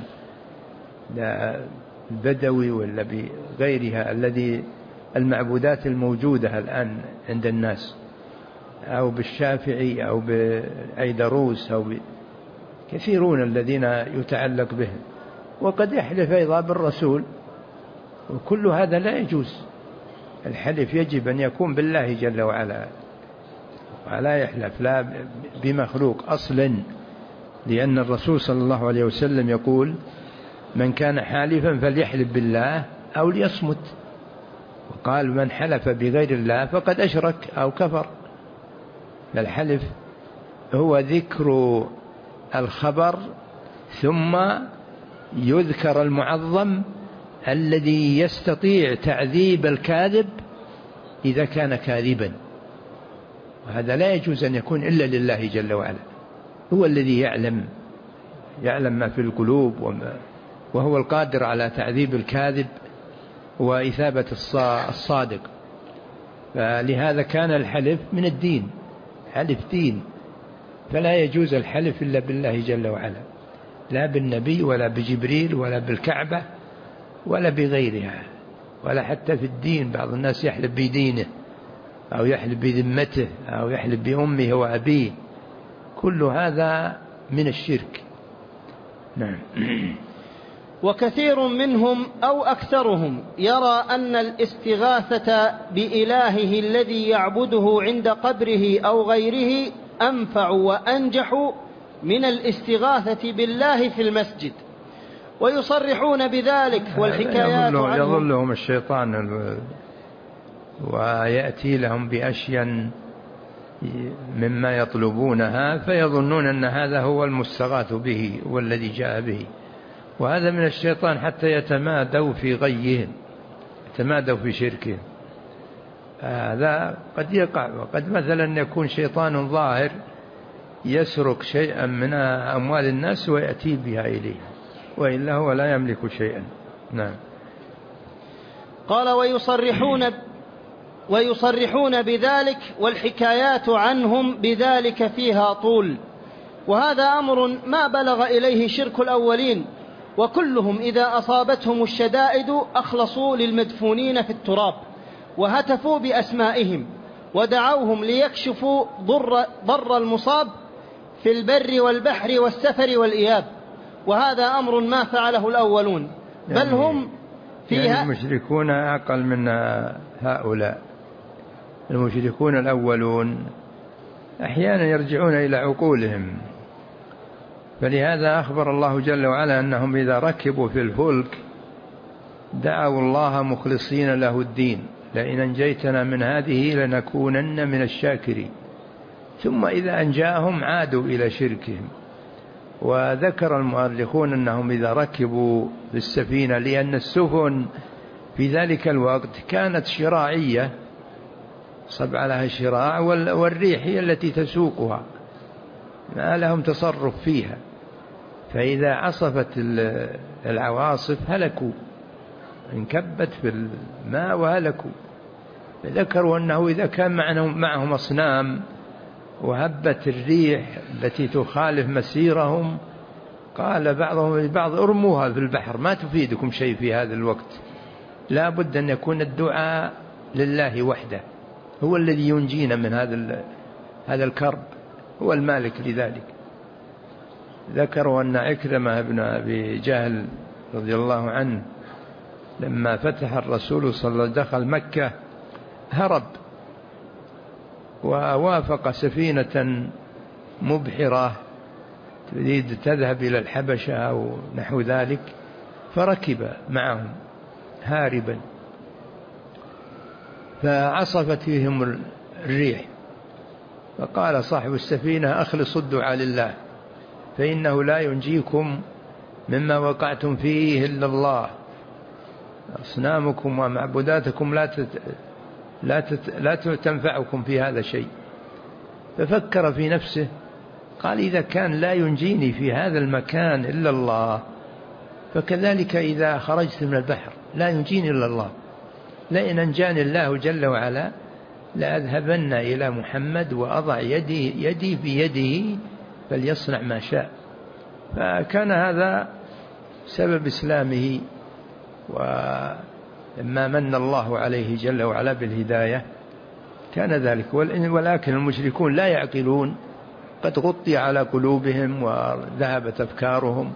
لا البدوي ولا بغيرها الذي المعبودات الموجودة الآن عند الناس، أو بالشافعي أو بعيدروس أو كثيرون الذين يتعلق بهم، وقد يحلف أيضا بالرسول، وكل هذا لا يجوز. الحلف يجب أن يكون بالله جل وعلا ولا يحلف لا بمخلوق أصلا، لأن الرسول صلى الله عليه وسلم يقول من كان حالفا فليحلف بالله أو ليصمت، وقال من حلف بغير الله فقد أشرك أو كفر. الحلف هو ذكر الخبر ثم يذكر المعظم الذي يستطيع تعذيب الكاذب إذا كان كاذبا، وهذا لا يجوز أن يكون إلا لله جل وعلا، هو الذي يعلم ما في القلوب وهو القادر على تعذيب الكاذب وإثابة الصادق. فلهذا كان الحلف من الدين، حلف دين، فلا يجوز الحلف إلا بالله جل وعلا، لا بالنبي ولا بجبريل ولا بالكعبة ولا بغيرها، ولا حتى في الدين. بعض الناس يحلف بدينه أو يحلف بذمته أو يحلف بأمه وأبيه، كل هذا من الشرك. نعم. وكثير منهم أو أكثرهم يرى أن الاستغاثة بإلهه الذي يعبده عند قبره أو غيره أنفع وأنجح من الاستغاثة بالله في المسجد، ويصرحون بذلك والحكايات عنهم. يظلهم الشيطان ويأتي لهم بأشياء مما يطلبونها فيظنون أن هذا هو المستغاث به والذي جاء به، وهذا من الشيطان حتى يتمادوا في غيهم، يتمادوا في شركهم. هذا قد يقع، وقد مثلا يكون شيطان ظاهر يسرق شيئا من أموال الناس ويأتي بها إليه، وإلا هو لا يملك شيئا. نعم. قال ويصرحون بذلك والحكايات عنهم بذلك فيها طول، وهذا أمر ما بلغ إليه شرك الأولين، وكلهم إذا أصابتهم الشدائد أخلصوا للمدفونين في التراب وهتفوا بأسمائهم ودعوهم ليكشفوا ضر المصاب في البر والبحر والسفر والإياب، وهذا أمر ما فعله الأولون بل هم فيها. المشركون أقل من هؤلاء. المشركون الأولون أحيانا يرجعون إلى عقولهم، فلهذا أخبر الله جل وعلا أنهم إذا ركبوا في الفلك دعوا الله مخلصين له الدين لئن أنجيتنا من هذه لنكونن من الشاكرين، ثم إذا أنجاهم عادوا إلى شركهم. وذكر المؤرخون أنهم إذا ركبوا في السفينة، لأن السفن في ذلك الوقت كانت شراعية، صب لها شراع، والريح هي التي تسوقها، ما لهم تصرف فيها، فإذا عصفت العواصف هلكوا، انكبت في الماء وهلكوا. ذكروا أنه إذا كان معهم أصنام وهبت الريح التي تخالف مسيرهم، قال بعضهم لبعض ارموها في البحر ما تفيدكم شيء في هذا الوقت، لا بد أن يكون الدعاء لله وحده، هو الذي ينجينا من هذا الكرب، هو المالك لذلك. ذكروا أن عكرمة بن أبي جهل رضي الله عنه لما فتح الرسول صلى الله عليه وسلم دخل مكة هرب، ووافق سفينة مبحرة تريد تذهب إلى الحبشة أو نحو ذلك، فركب معهم هاربا، فعصفت فيهم الريح، فقال صاحب السفينة أخلصوا الدعاء لله فإنه لا ينجيكم مما وقعتم فيه إلا الله، أصنامكم ومعبوداتكم لا تنفعكم في هذا شيء. ففكر في نفسه قال إذا كان لا ينجيني في هذا المكان إلا الله، فكذلك إذا خرجت من البحر لا ينجيني إلا الله، لئن أنجاني الله جل وعلا لأذهبن إلى محمد وأضع يدي بيده فليصنع ما شاء. فكان هذا سبب إسلامه، وما من الله عليه جل وعلا بالهداية كان ذلك. ولكن المشركون لا يعقلون، قد غطي على قلوبهم وذهبت أفكارهم،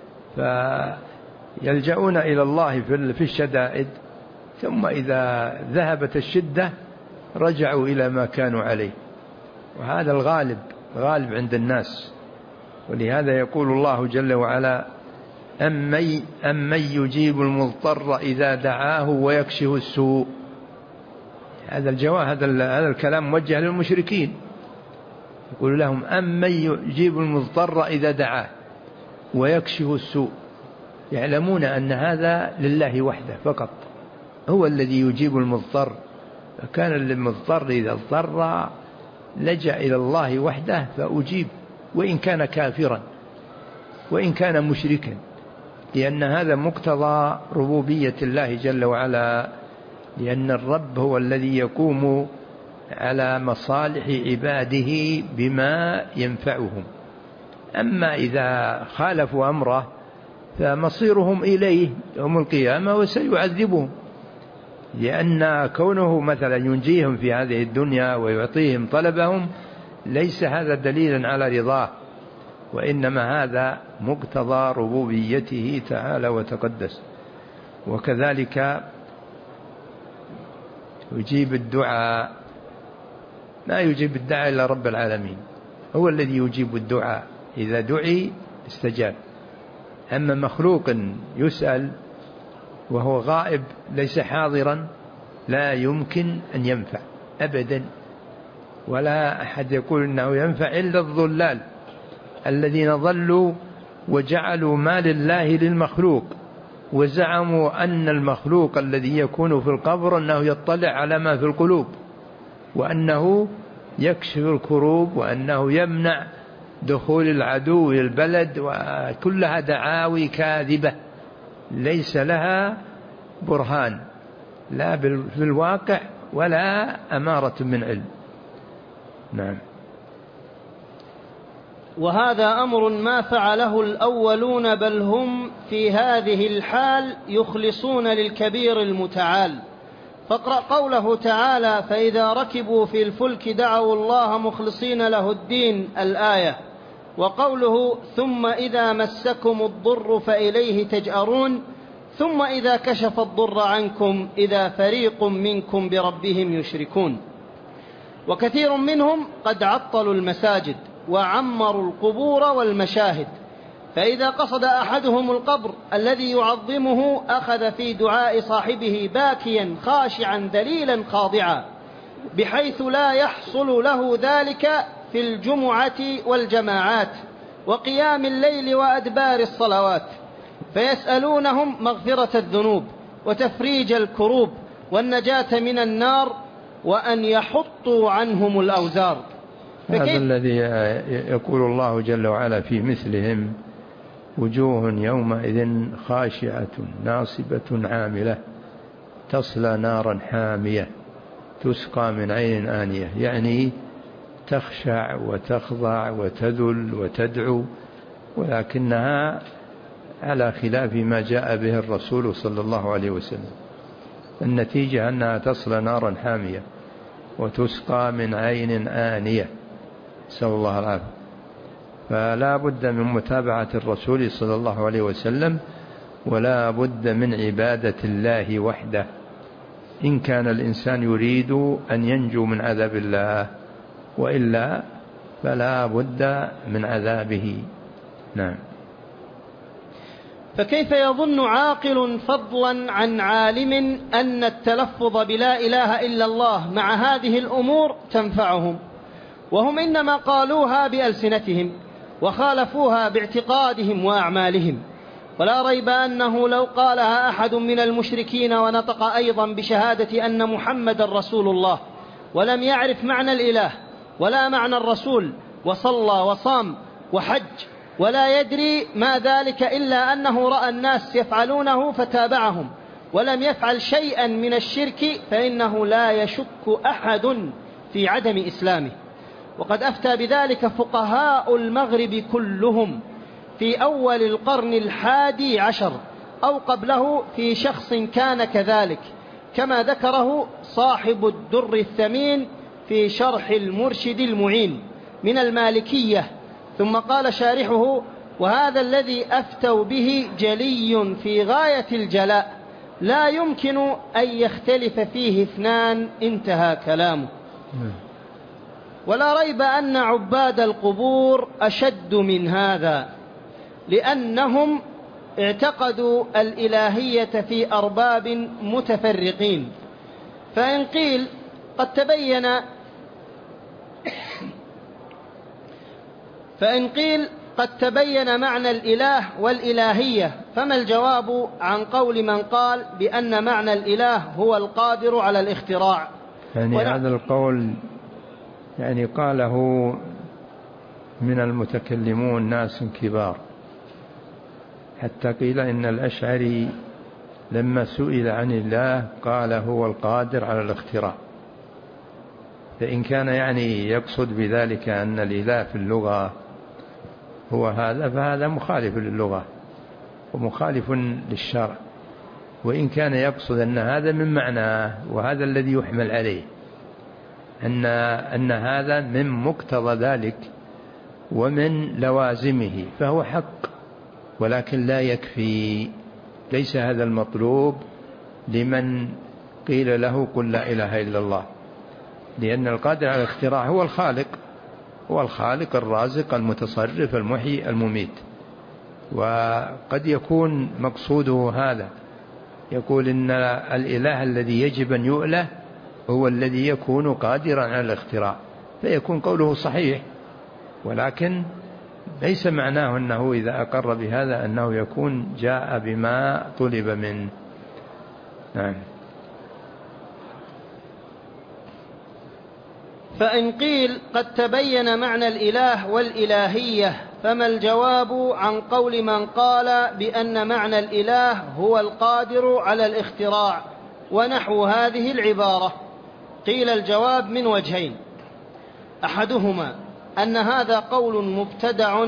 فيلجؤون إلى الله في الشدائد، ثم إذا ذهبت الشدة رجعوا إلى ما كانوا عليه، وهذا الغالب عند الناس. ولهذا يقول الله جل وعلا أمن يجيب المضطر إذا دعاه ويكشف السوء. هذا الجواب، هذا الكلام موجه للمشركين، يقول لهم أمن يجيب المضطر إذا دعاه ويكشف السوء، يعلمون أن هذا لله وحده فقط، هو الذي يجيب المضطر. فكان المضطر إذا اضطر لجأ إلى الله وحده فأجيب، وإن كان كافرا وإن كان مشركا، لأن هذا مقتضى ربوبية الله جل وعلا، لأن الرب هو الذي يقوم على مصالح عباده بما ينفعهم. أما إذا خالفوا أمره فمصيرهم إليه يوم القيامة وسيعذبهم، لأن كونه مثلا ينجيهم في هذه الدنيا ويعطيهم طلبهم ليس هذا دليلا على رضاه، وإنما هذا مقتضى ربوبيته تعالى وتقدس. وكذلك يجيب الدعاء، لا يجيب الدعاء إلا رب العالمين، هو الذي يجيب الدعاء، إذا دعي استجاب. أما مخلوق يسأل وهو غائب ليس حاضرا لا يمكن أن ينفع أبدا، ولا أحد يقول إنه ينفع إلا الضلال الذين ضلوا وجعلوا ما لله للمخلوق، وزعموا أن المخلوق الذي يكون في القبر أنه يطلع على ما في القلوب، وأنه يكشف الكروب، وأنه يمنع دخول العدو للبلد، وكلها دعاوي كاذبة ليس لها برهان لا في الواقع ولا أمارة من علم. نعم. وهذا أمر ما فعله الأولون، بل هم في هذه الحال يخلصون للكبير المتعال. فاقرأ قوله تعالى: فإذا ركبوا في الفلك دعوا الله مخلصين له الدين، الآية. وقوله: ثم إذا مسكم الضر فإليه تجأرون، ثم إذا كشف الضر عنكم إذا فريق منكم بربهم يشركون. وكثير منهم قد عطلوا المساجد وعمروا القبور والمشاهد، فإذا قصد أحدهم القبر الذي يعظمه أخذ في دعاء صاحبه باكيا خاشعا ذليلا خاضعا، بحيث لا يحصل له ذلك في الجمعة والجماعات وقيام الليل وأدبار الصلوات، فيسألونهم مغفرة الذنوب وتفريج الكروب والنجاة من النار وأن يحطوا عنهم الأوزار. هذا الذي يقول الله جل وعلا في مثلهم: وجوه يومئذ خاشعة ناصبة عاملة تصلى نارا حامية تسقى من عين آنية، يعني تخشع وتخضع وتذل وتدعو، ولكنها على خلاف ما جاء به الرسول صلى الله عليه وسلم. النتيجة أنها تصلى نارا حامية وتسقى من عين آنية، نسأل الله العافية. فلا بد من متابعة الرسول صلى الله عليه وسلم، ولا بد من عبادة الله وحده إن كان الإنسان يريد أن ينجو من عذاب الله، وإلا فلا بد من عذابه. نعم. فكيف يظن عاقل فضلا عن عالم أن التلفظ بلا إله إلا الله مع هذه الأمور تنفعهم، وهم إنما قالوها بألسنتهم وخالفوها باعتقادهم وأعمالهم؟ ولا ريب أنه لو قالها أحد من المشركين ونطق أيضا بشهادة أن محمد رسول الله ولم يعرف معنى الإله ولا معنى الرسول، وصلى وصام وحج ولا يدري ما ذلك إلا أنه رأى الناس يفعلونه فتابعهم ولم يفعل شيئا من الشرك، فإنه لا يشك أحد في عدم إسلامه. وقد أفتى بذلك فقهاء المغرب كلهم في أول القرن 11 أو قبله في شخص كان كذلك، كما ذكره صاحب الدر الثمين في شرح المرشد المعين من المالكية. ثم قال شارحه: وهذا الذي أفتوا به جلي في غاية الجلاء، لا يمكن أن يختلف فيه اثنان. انتهى كلامه. ولا ريب أن عباد القبور أشد من هذا، لأنهم اعتقدوا الإلهية في أرباب متفرقين. فإن قيل قد تبين معنى الإله والإلهية، فما الجواب عن قول من قال بأن معنى الإله هو القادر على الاختراع؟ يعني هذا القول يعني قاله من المتكلمون ناس كبار، حتى قيل إن الأشعري لما سئل عن الله قال هو القادر على الاختراع. فإن كان يعني يقصد بذلك أن الإله في اللغة هو هذا، فهذا مخالف للغة ومخالف للشرع. وإن كان يقصد أن هذا من معناه وهذا الذي يحمل عليه أن هذا من مقتضى ذلك ومن لوازمه فهو حق، ولكن لا يكفي. ليس هذا المطلوب لمن قيل له قل لا إله إلا الله، لأن القادر على الاختراع هو الخالق الرازق المتصرف المحيي المميت. وقد يكون مقصوده هذا، يقول إن الإله الذي يجب أن يؤله هو الذي يكون قادرا على الاختراع، فيكون قوله صحيح، ولكن ليس معناه أنه إذا أقر بهذا أنه يكون جاء بما طلب منه. نعم. فإن قيل قد تبين معنى الإله والإلهية، فما الجواب عن قول من قال بأن معنى الإله هو القادر على الاختراع ونحو هذه العبارة؟ قيل الجواب من وجهين: أحدهما أن هذا قول مبتدع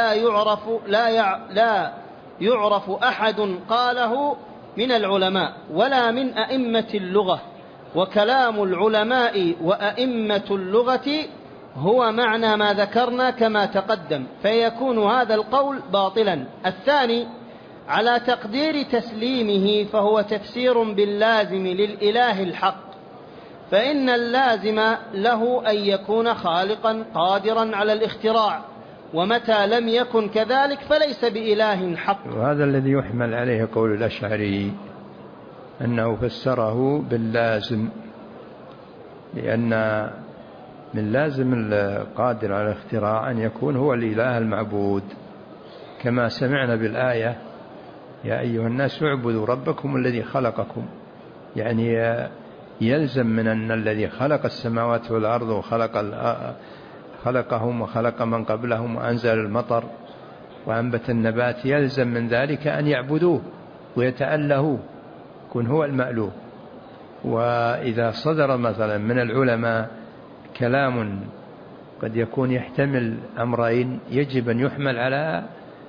لا يعرف أحد قاله من العلماء ولا من أئمة اللغة، وكلام العلماء وأئمة اللغة هو معنى ما ذكرنا كما تقدم، فيكون هذا القول باطلا. الثاني على تقدير تسليمه، فهو تفسير باللازم للإله الحق، فإن اللازم له أن يكون خالقا قادرا على الاختراع، ومتى لم يكن كذلك فليس بإله حق. وهذا الذي يحمل عليه قول الأشعري أنه فسره باللازم، لأن من لازم القادر على الاختراع أن يكون هو الإله المعبود، كما سمعنا بالآية: يا أيها الناس اعبدوا ربكم الذي خلقكم. يعني يلزم من أن الذي خلق السماوات والأرض وخلقهم وخلق من قبلهم وأنزل المطر وأنبت النبات، يلزم من ذلك أن يعبدوه ويتألهوه، يكون هو المألوه. وإذا صدر مثلا من العلماء كلام قد يكون يحتمل أمرين، يجب أن يحمل على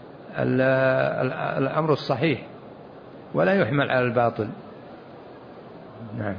الأمر الصحيح ولا يحمل على الباطل. نعم.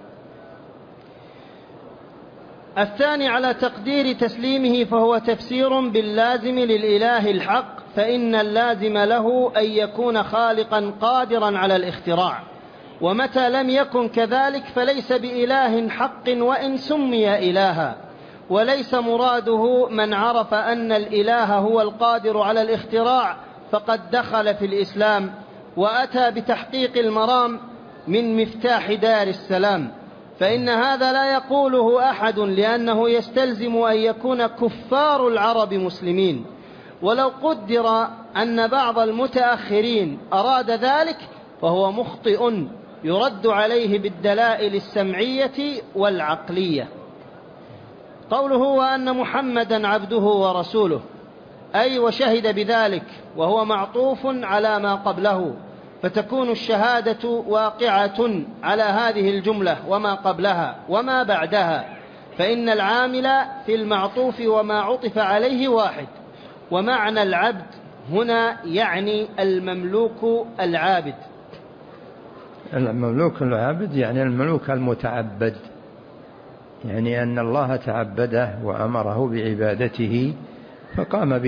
الثاني على تقدير تسليمه، فهو تفسير باللازم للإله الحق، فإن اللازم له أن يكون خالقا قادرا على الاختراع، ومتى لم يكن كذلك فليس بإله حق وإن سمي إلها. وليس مراده من عرف أن الإله هو القادر على الاختراع فقد دخل في الإسلام وأتى بتحقيق المرام من مفتاح دار السلام، فإن هذا لا يقوله أحد، لأنه يستلزم أن يكون كفار العرب مسلمين. ولو قدر أن بعض المتأخرين أراد ذلك فهو مخطئ يرد عليه بالدلائل السمعية والعقلية. قوله وأن محمدا عبده ورسوله، أي وشهد بذلك، وهو معطوف على ما قبله، فتكون الشهادة واقعة على هذه الجملة وما قبلها وما بعدها، فإن العامل في المعطوف وما عطف عليه واحد. ومعنى العبد هنا يعني المملوك العابد. المملوك العابد يعني المملوك المتعبد، يعني أن الله تعبده وأمره بعبادته فقام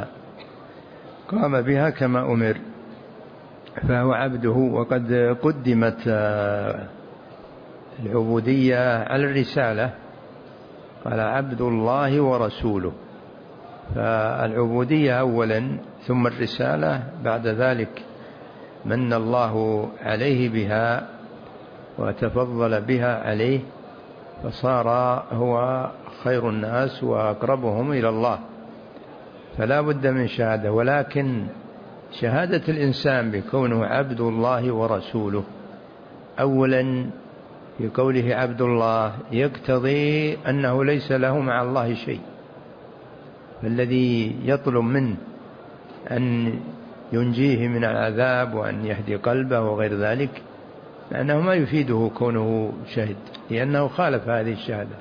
بها كما أمر، فهو عبده. وقد قدمت العبودية على الرسالة، قال عبد الله ورسوله، فالعبودية أولا ثم الرسالة بعد ذلك. من الله عليه بها وتفضل بها عليه، فصار هو خير الناس وأقربهم إلى الله، فلا بد من شهادة. ولكن شهادة الإنسان بكونه عبد الله ورسوله، أولا في قوله عبد الله يقتضي أنه ليس له مع الله شيء، فالذي يطلب منه أن ينجيه من العذاب وأن يهدي قلبه وغير ذلك، لأنه ما يفيده كونه شهد، لأنه خالف هذه الشهادة.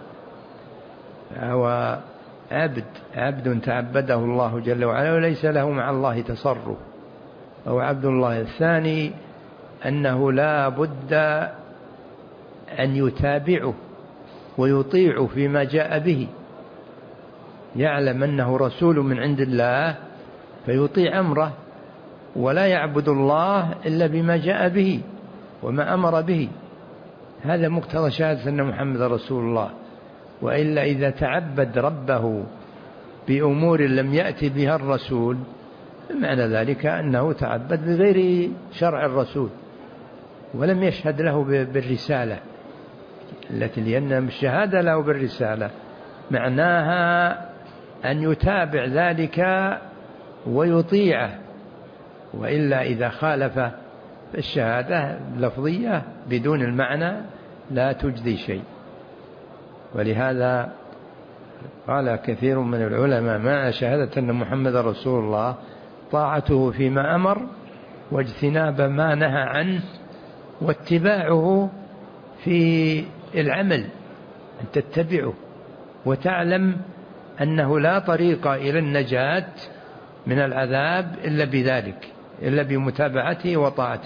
هو عبد تعبده الله جل وعلا وليس له مع الله تصرف، أو عبد الله. الثاني أنه لا بد أن يتابعه ويطيع فيما جاء به، يعلم أنه رسول من عند الله فيطيع أمره، ولا يعبد الله إلا بما جاء به وما أمر به. هذا مقتضى شهادة أن محمد رسول الله. وإلا إذا تعبد ربه بأمور لم يأتي بها الرسول معنى ذلك أنه تعبد بغير شرع الرسول ولم يشهد له بالرسالة لأن الشهادة له بالرسالة معناها أن يتابع ذلك ويطيعه، وإلا إذا خالف الشهادة اللفظية بدون المعنى لا تجدي شيء. ولهذا قال كثير من العلماء مع شهادة أن محمد رسول الله طاعته فيما أمر واجتناب ما نهى عنه واتباعه في العمل، أن تتبعه وتعلم أنه لا طريق إلى النجاة من العذاب إلا بذلك، إلا بمتابعته وطاعته.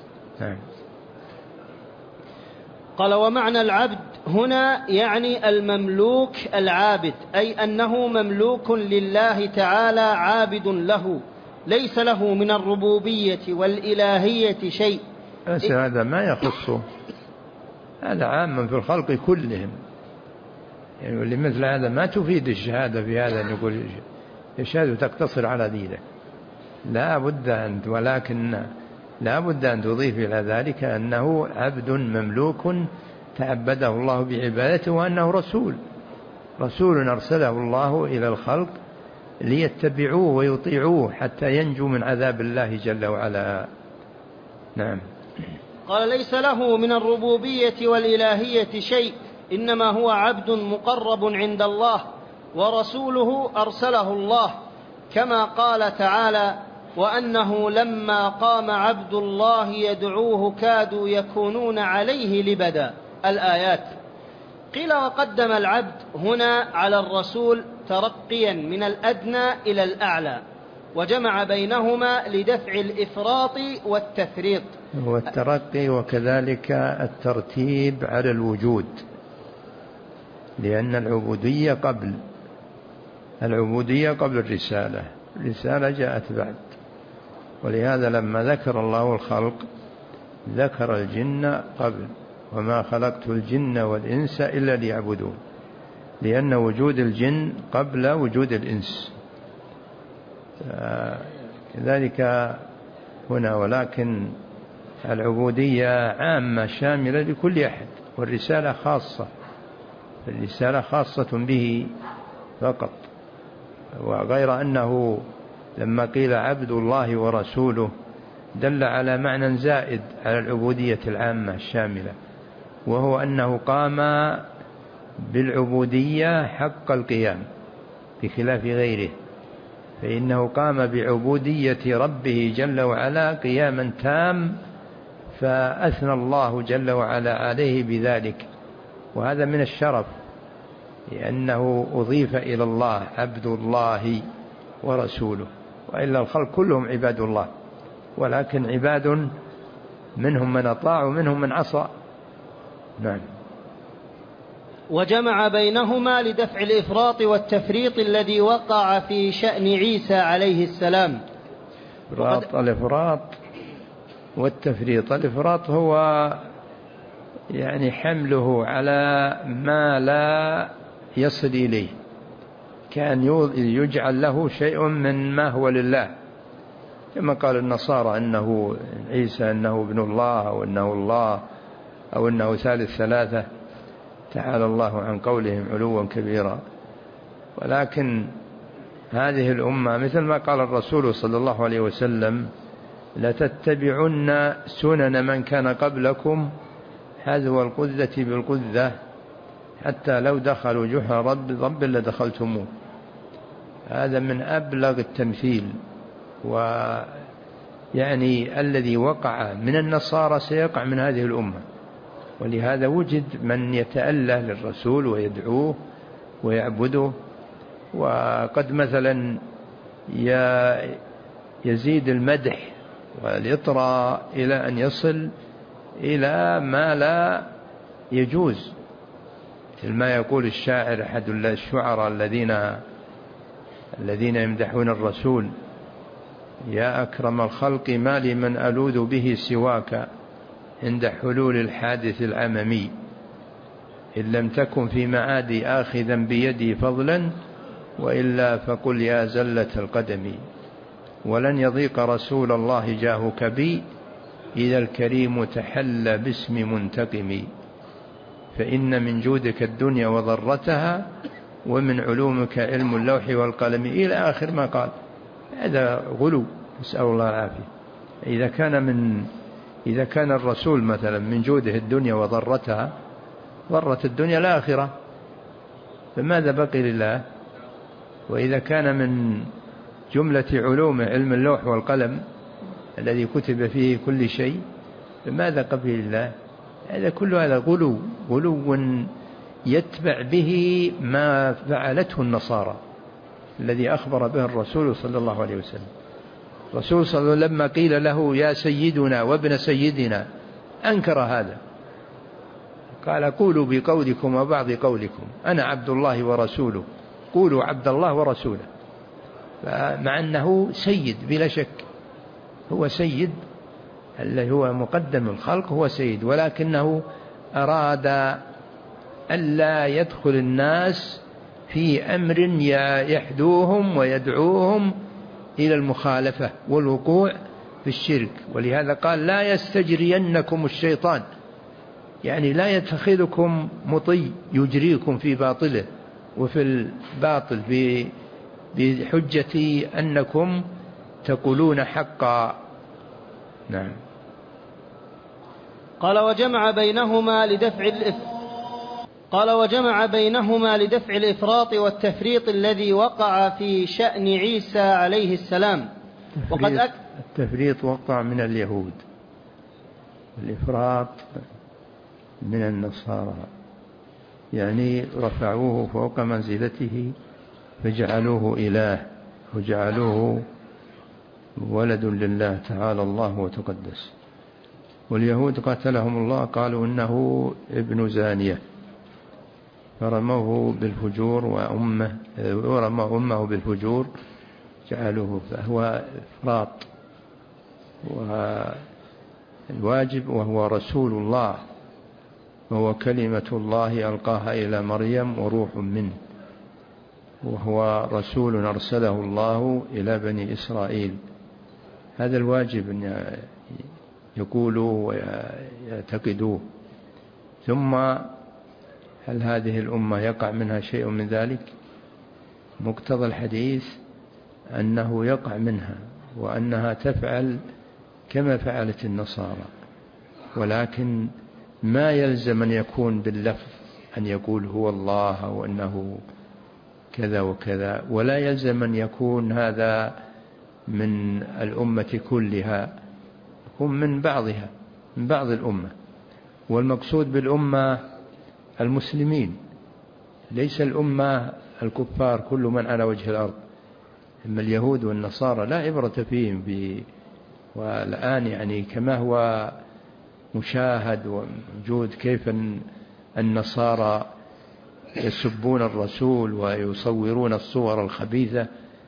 قال ومعنى العبد هنا يعني المملوك العابد، أي أنه مملوك لله تعالى عابد له، ليس له من الربوبية والإلهية شيء. هذا ما يخصه، هذا عام في الخلق كلهم، يعني لمثل هذا ما تفيد الشهادة في هذا أن يقول الشهادة تقتصر على دينه، ولكن لا بد أن تضيف إلى ذلك أنه عبد مملوك تعبده الله بعبادته، وأنه رسول أرسله الله إلى الخلق ليتبعوه ويطيعوه حتى ينجوا من عذاب الله جل وعلا. نعم. قال ليس له من الربوبية والإلهية شيء، إنما هو عبد مقرب عند الله ورسوله أرسله الله، كما قال تعالى وأنه لما قام عبد الله يدعوه كادوا يكونون عليه لبدا، الآيات. قيل وقدم العبد هنا على الرسول ترقيا من الأدنى إلى الأعلى، وجمع بينهما لدفع الإفراط والتفريط. والترقي وكذلك الترتيب على الوجود، لأن العبودية قبل الرسالة جاءت بعد. ولهذا لما ذكر الله الخلق ذكر الجن قبل، وما خلقت الجن والإنس إلا ليعبدون، لأن وجود الجن قبل وجود الإنس. كذلك هنا، ولكن العبودية عامة شاملة لكل أحد، والرسالة خاصة به فقط. وغير أنه لما قيل عبد الله ورسوله دل على معنى زائد على العبودية العامة الشاملة، وهو أنه قام بالعبودية حق القيام بخلاف غيره، فإنه قام بعبودية ربه جل وعلا قياما تام، فأثنى الله جل وعلا عليه بذلك، وهذا من الشرف، لأنه أضيف إلى الله عبد الله ورسوله، وإلا الخلق كلهم عباد الله، ولكن عباد منهم من أطاع ومنهم من عصى. نعم. وجمع بينهما لدفع الإفراط والتفريط الذي وقع في شأن عيسى عليه السلام. الإفراط والتفريط، الإفراط هو يعني حمله على ما لا يصل إليه، كان يجعل له شيء من ما هو لله، كما قال النصارى أنه عيسى أنه ابن الله أو أنه الله أو أنه ثالث ثلاثة، تعالى الله عن قولهم علوا كبيرا. ولكن هذه الأمة مثل ما قال الرسول صلى الله عليه وسلم لتتبعن سنن من كان قبلكم حذو القذة بالقذة حتى لو دخلوا جحر رب لدخلتموه. هذا من أبلغ التمثيل، ويعني الذي وقع من النصارى سيقع من هذه الأمة. ولهذا وجد من يتأله للرسول ويدعوه ويعبده، وقد مثلا يزيد المدح والإطراء إلى أن يصل إلى ما لا يجوز، ما يقول الشاعر أحد الشعراء الذين يمدحون الرسول: يا أكرم الخلق ما لي من ألوذ به سواك عند حلول الحادث العممي، إن لم تكن في معادي آخذا بيدي فضلا وإلا فقل يا زلة القدم. ولن يضيق رسول الله جاهك بي إذا الكريم تحلى باسم منتقم. فإن من جودك الدنيا وضرتها ومن علومك علم اللوح والقلم، إلى آخر ما قال. هذا غلو، نسأل الله العافية. إذا كان الرسول مثلا من جوده الدنيا وضرتها، ضرت الدنيا الآخرة، فماذا بقي لله؟ وإذا كان من جملة علوم علم اللوح والقلم الذي كتب فيه كل شيء، فماذا بقي لله؟ هذا كل هذا غلو يتبع به ما فعلته النصارى الذي أخبر به الرسول صلى الله عليه وسلم. الرسول صلى الله عليه وسلم لما قيل له يا سيدنا وابن سيدنا أنكر هذا، قال قولوا بقولكم وبعض قولكم، أنا عبد الله ورسوله، قولوا عبد الله ورسوله. مع أنه سيد بلا شك، هو سيد، اللي هو مقدم الخلق هو سيد، ولكنه أراد ألا يدخل الناس في أمر يحدوهم ويدعوهم إلى المخالفة والوقوع في الشرك. ولهذا قال لا يستجرينكم الشيطان، يعني لا يتخذكم مطي يجريكم في باطله وفي الباطل بحجة أنكم تقولون حقا. نعم. قال وجمع بينهما لدفع الإفراط والتفريط الذي وقع في شأن عيسى عليه السلام. التفريط وقع من اليهود، الإفراط من النصارى، يعني رفعوه فوق منزلته فجعلوه إله وجعلوه ولد لله تعالى الله وتقدس. واليهود قاتلهم الله قالوا إنه ابن زانية، فرموه بالفجور ورموا أمه بالفجور جعلوه، فهو إفراط. والواجب وهو رسول الله، وهو كلمة الله ألقاها إلى مريم وروح منه، وهو رسول أرسله الله إلى بني إسرائيل. هذا الواجب أن يقولوا ويعتقدوه. ثم هل هذه الأمة يقع منها شيء من ذلك؟ مقتضى الحديث أنه يقع منها، وأنها تفعل كما فعلت النصارى، ولكن ما يلزم أن يكون باللفظ أن يقول هو الله أو أنه كذا وكذا، ولا يلزم أن يكون هذا من الأمة كلها، هم من بعضها، من بعض الأمة. والمقصود بالأمة المسلمين، ليس الأمة الكفار كل من على وجه الأرض. أما اليهود والنصارى لا عبرة فيهم والآن يعني كما هو مشاهد وموجود كيف النصارى يسبون الرسول ويصورون الصور الخبيثة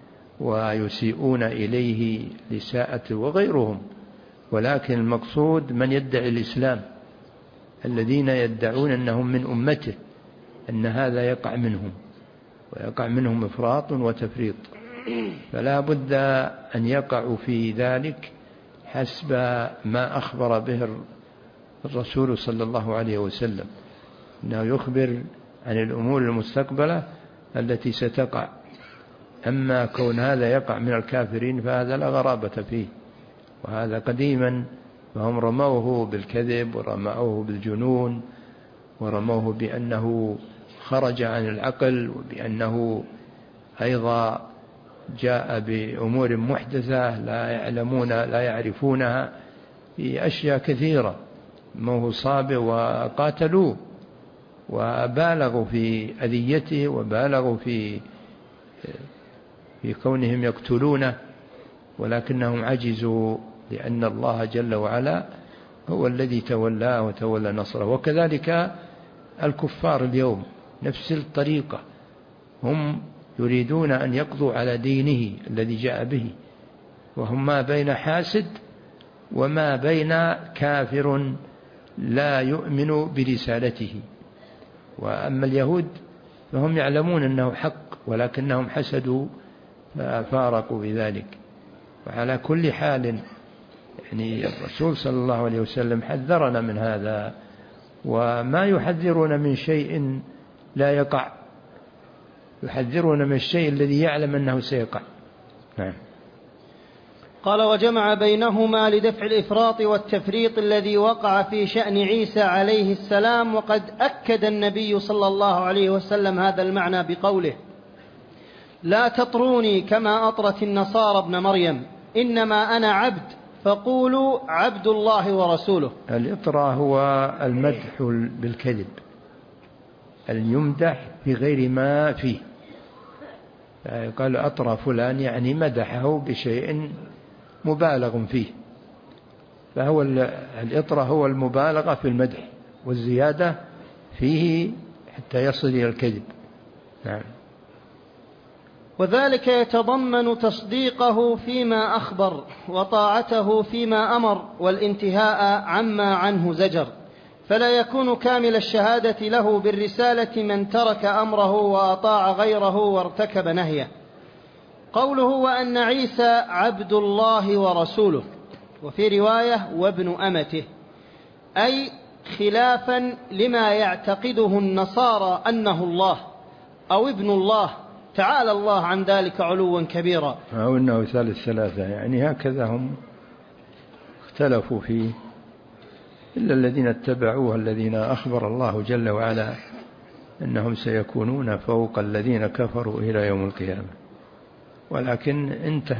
ويسيئون إليه لساءة وغيرهم. ولكن المقصود من يدعي الإسلام، الذين يدعون أنهم من أمته، أن هذا يقع منهم، ويقع منهم إفراط وتفريط، فلا بد أن يقعوا في ذلك حسب ما أخبر به الرسول صلى الله عليه وسلم، أنه يخبر عن الأمور المستقبلة التي ستقع. أما كون هذا يقع من الكافرين فهذا لا غرابة فيه، وهذا قديما فهم رموه بالكذب ورموه بالجنون ورموه بأنه خرج عن العقل، وبأنه أيضا جاء بأمور محدثة لا يعرفونها في أشياء كثيرة، موه صابئ، وقاتلوه وبالغوا في أذيته وبالغوا في كونهم يقتلونه، ولكنهم عجزوا لأن الله جل وعلا هو الذي تولاه وتولى نصره. وكذلك الكفار اليوم نفس الطريقة، هم يريدون أن يقضوا على دينه الذي جاء به، وهم ما بين حاسد وما بين كافر لا يؤمن برسالته. وأما اليهود فهم يعلمون أنه حق، ولكنهم حسدوا ففارقوا بذلك. وعلى كل حال يعني الرسول صلى الله عليه وسلم حذرنا من هذا، وما يحذرون من شيء لا يقع، يحذرون من الشيء الذي يعلم أنه سيقع. نعم. قال: وجمع بينهما لدفع الإفراط والتفريط الذي وقع في شأن عيسى عليه السلام، وقد أكد النبي صلى الله عليه وسلم هذا المعنى بقوله: لا تطروني كما أطرت النصارى ابن مريم، إنما أنا عبد فقولوا عبد الله ورسوله. الإطراء هو المدح بالكذب، أن يمدح بغير ما فيه. قال أطرى فلان يعني مدحه بشيء مبالغ فيه، فهو الإطراء هو المبالغة في المدح والزيادة فيه حتى يصل إلى الكذب. نعم. وذلك يتضمن تصديقه فيما أخبر، وطاعته فيما أمر، والانتهاء عما عنه زجر، فلا يكون كامل الشهادة له بالرسالة من ترك أمره وأطاع غيره وارتكب نهيه. قوله: وأن عيسى عبد الله ورسوله، وفي رواية: وابن أمته، أي خلافا لما يعتقده النصارى أنه الله أو ابن الله، تعالى الله عن ذلك علوا كبيرا. أو أنه ثالث ثلاثة، يعني هكذا هم اختلفوا فيه، إلا الذين اتبعوه الذين أخبر الله جل وعلا أنهم سيكونون فوق الذين كفروا إلى يوم القيامة. ولكن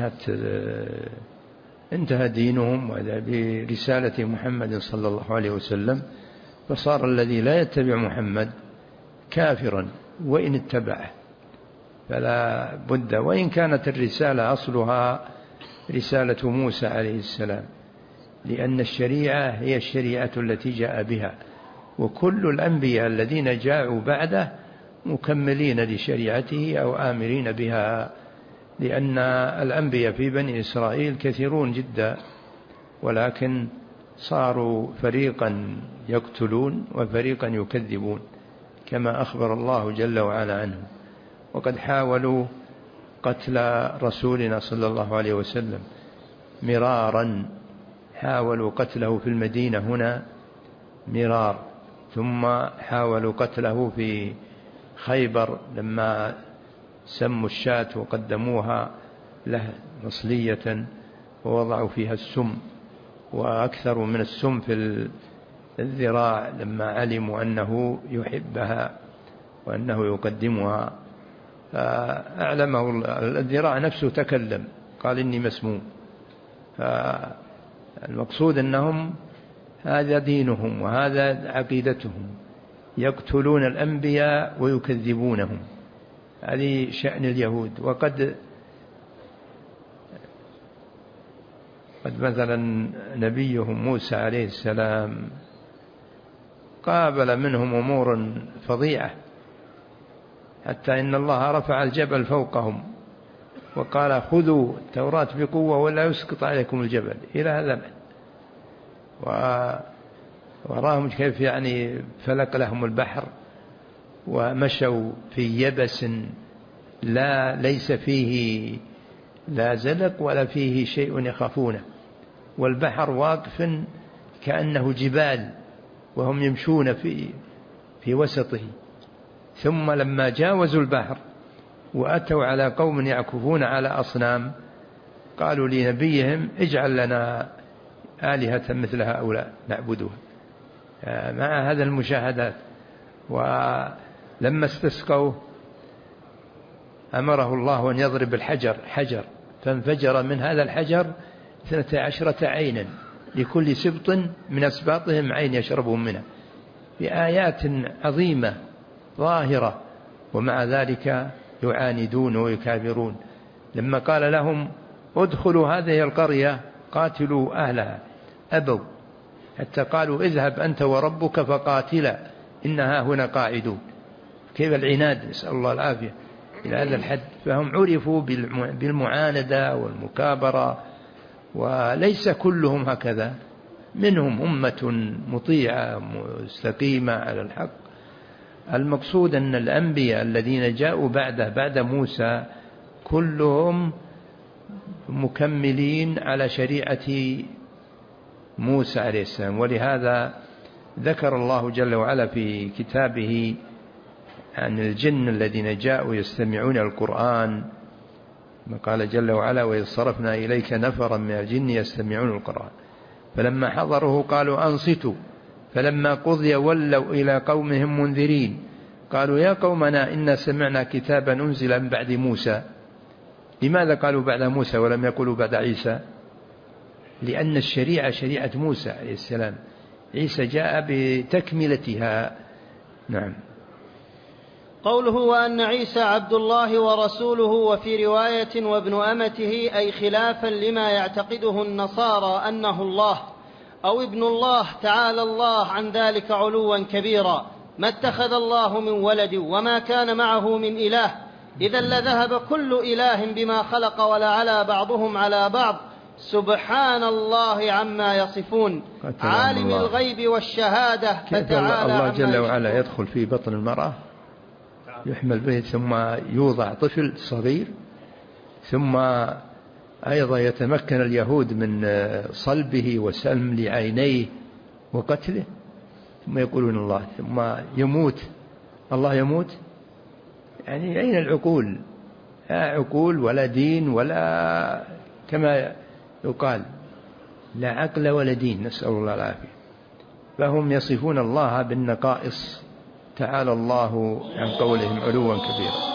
انتهى دينهم برسالة محمد صلى الله عليه وسلم، فصار الذي لا يتبع محمد كافرا وإن اتبعه، فلا بد. وإن كانت الرسالة أصلها رسالة موسى عليه السلام، لأن الشريعة هي الشريعة التي جاء بها، وكل الأنبياء الذين جاءوا بعده مكملين لشريعته أو آمرين بها، لأن الأنبياء في بني إسرائيل كثيرون جدا، ولكن صاروا فريقا يقتلون وفريقا يكذبون كما أخبر الله جل وعلا عنهم. وقد حاولوا قتل رسولنا صلى الله عليه وسلم مرارا، حاولوا قتله في المدينة هنا مرار، ثم حاولوا قتله في خيبر لما سموا الشاة وقدموها له مصلية ووضعوا فيها السم، وأكثروا من السم في الذراع لما علموا أنه يحبها وأنه يقدمها، فأعلمه الذراع نفسه تكلم قال إني مسموم. فالمقصود أنهم هذا دينهم وهذا عقيدتهم، يقتلون الأنبياء ويكذبونهم، هذه شأن اليهود. وقد مثلا نبيهم موسى عليه السلام قابل منهم أمور فظيعة، حتى إن الله رفع الجبل فوقهم وقال خذوا التوراة بقوة ولا يسقط عليكم الجبل، إلى هذا الحد. وراهم كيف يعني فلق لهم البحر ومشوا في يبس ليس فيه لا زلق ولا فيه شيء يخافونه، والبحر واقف كأنه جبال وهم يمشون في وسطه. ثم لما جاوزوا البحر وأتوا على قوم يعكفون على أصنام قالوا لنبيهم اجعل لنا آلهة مثل هؤلاء نعبدها. مع هذا المشاهدات، ولما استسقوا أمره الله أن يضرب الحجر حجر، فانفجر من هذا الحجر 12 عينا، لكل سبط من أسباطهم عين يشربون منها، بآيات عظيمة ظاهرة، ومع ذلك يعاندون ويكابرون. لما قال لهم ادخلوا هذه القرية قاتلوا أهلها أبوا، حتى قالوا اذهب أنت وربك فقاتلا إنها هنا قاعدون. كيف العناد، نسأل الله العافية إلى هذا الحد. فهم عرفوا بالمعاندة والمكابرة، وليس كلهم هكذا، منهم أمة مطيعة مستقيمة على الحق. المقصود أن الأنبياء الذين جاءوا بعد موسى كلهم مكملين على شريعة موسى عليه السلام. ولهذا ذكر الله جل وعلا في كتابه عن الجن الذين جاءوا يستمعون القرآن، قال جل وعلا: وإذ صرفنا إليك نفرا من الجن يستمعون القرآن فلما حضروه قالوا أنصتوا فلما قضي ولوا إلى قومهم منذرين قالوا يا قومنا إنا سمعنا كتابا أنزل من بعد موسى. لماذا قالوا بعد موسى ولم يقولوا بعد عيسى؟ لأن الشريعة شريعة موسى عليه السلام، عيسى جاء بتكملتها. نعم. قوله وأن عيسى عبد الله ورسوله، وفي رواية وابن أمته، أي خلافا لما يعتقده النصارى أنه الله أو ابن الله، تعالى الله عن ذلك علوا كبيرا. ما اتخذ الله من ولد وما كان معه من إله، إذا لذهب كل إله بما خلق ولعلى بعضهم على بعض، سبحان الله عما يصفون، عالم الغيب والشهادة فتعالى الله جل وعلا يدخل في بطن المرأة يحمل به ثم يوضع طفل صغير، ثم أيضا يتمكن اليهود من صلبه وسلم لعينيه وقتله، ثم يقولون الله، ثم يموت. الله يموت؟ يعني أين العقول؟ لا عقول ولا دين ولا كما يقال، لا عقل ولا دين، نسأل الله العافية. فهم يصفون الله بالنقائص، تعالى الله عن قولهم علوا كبيرا.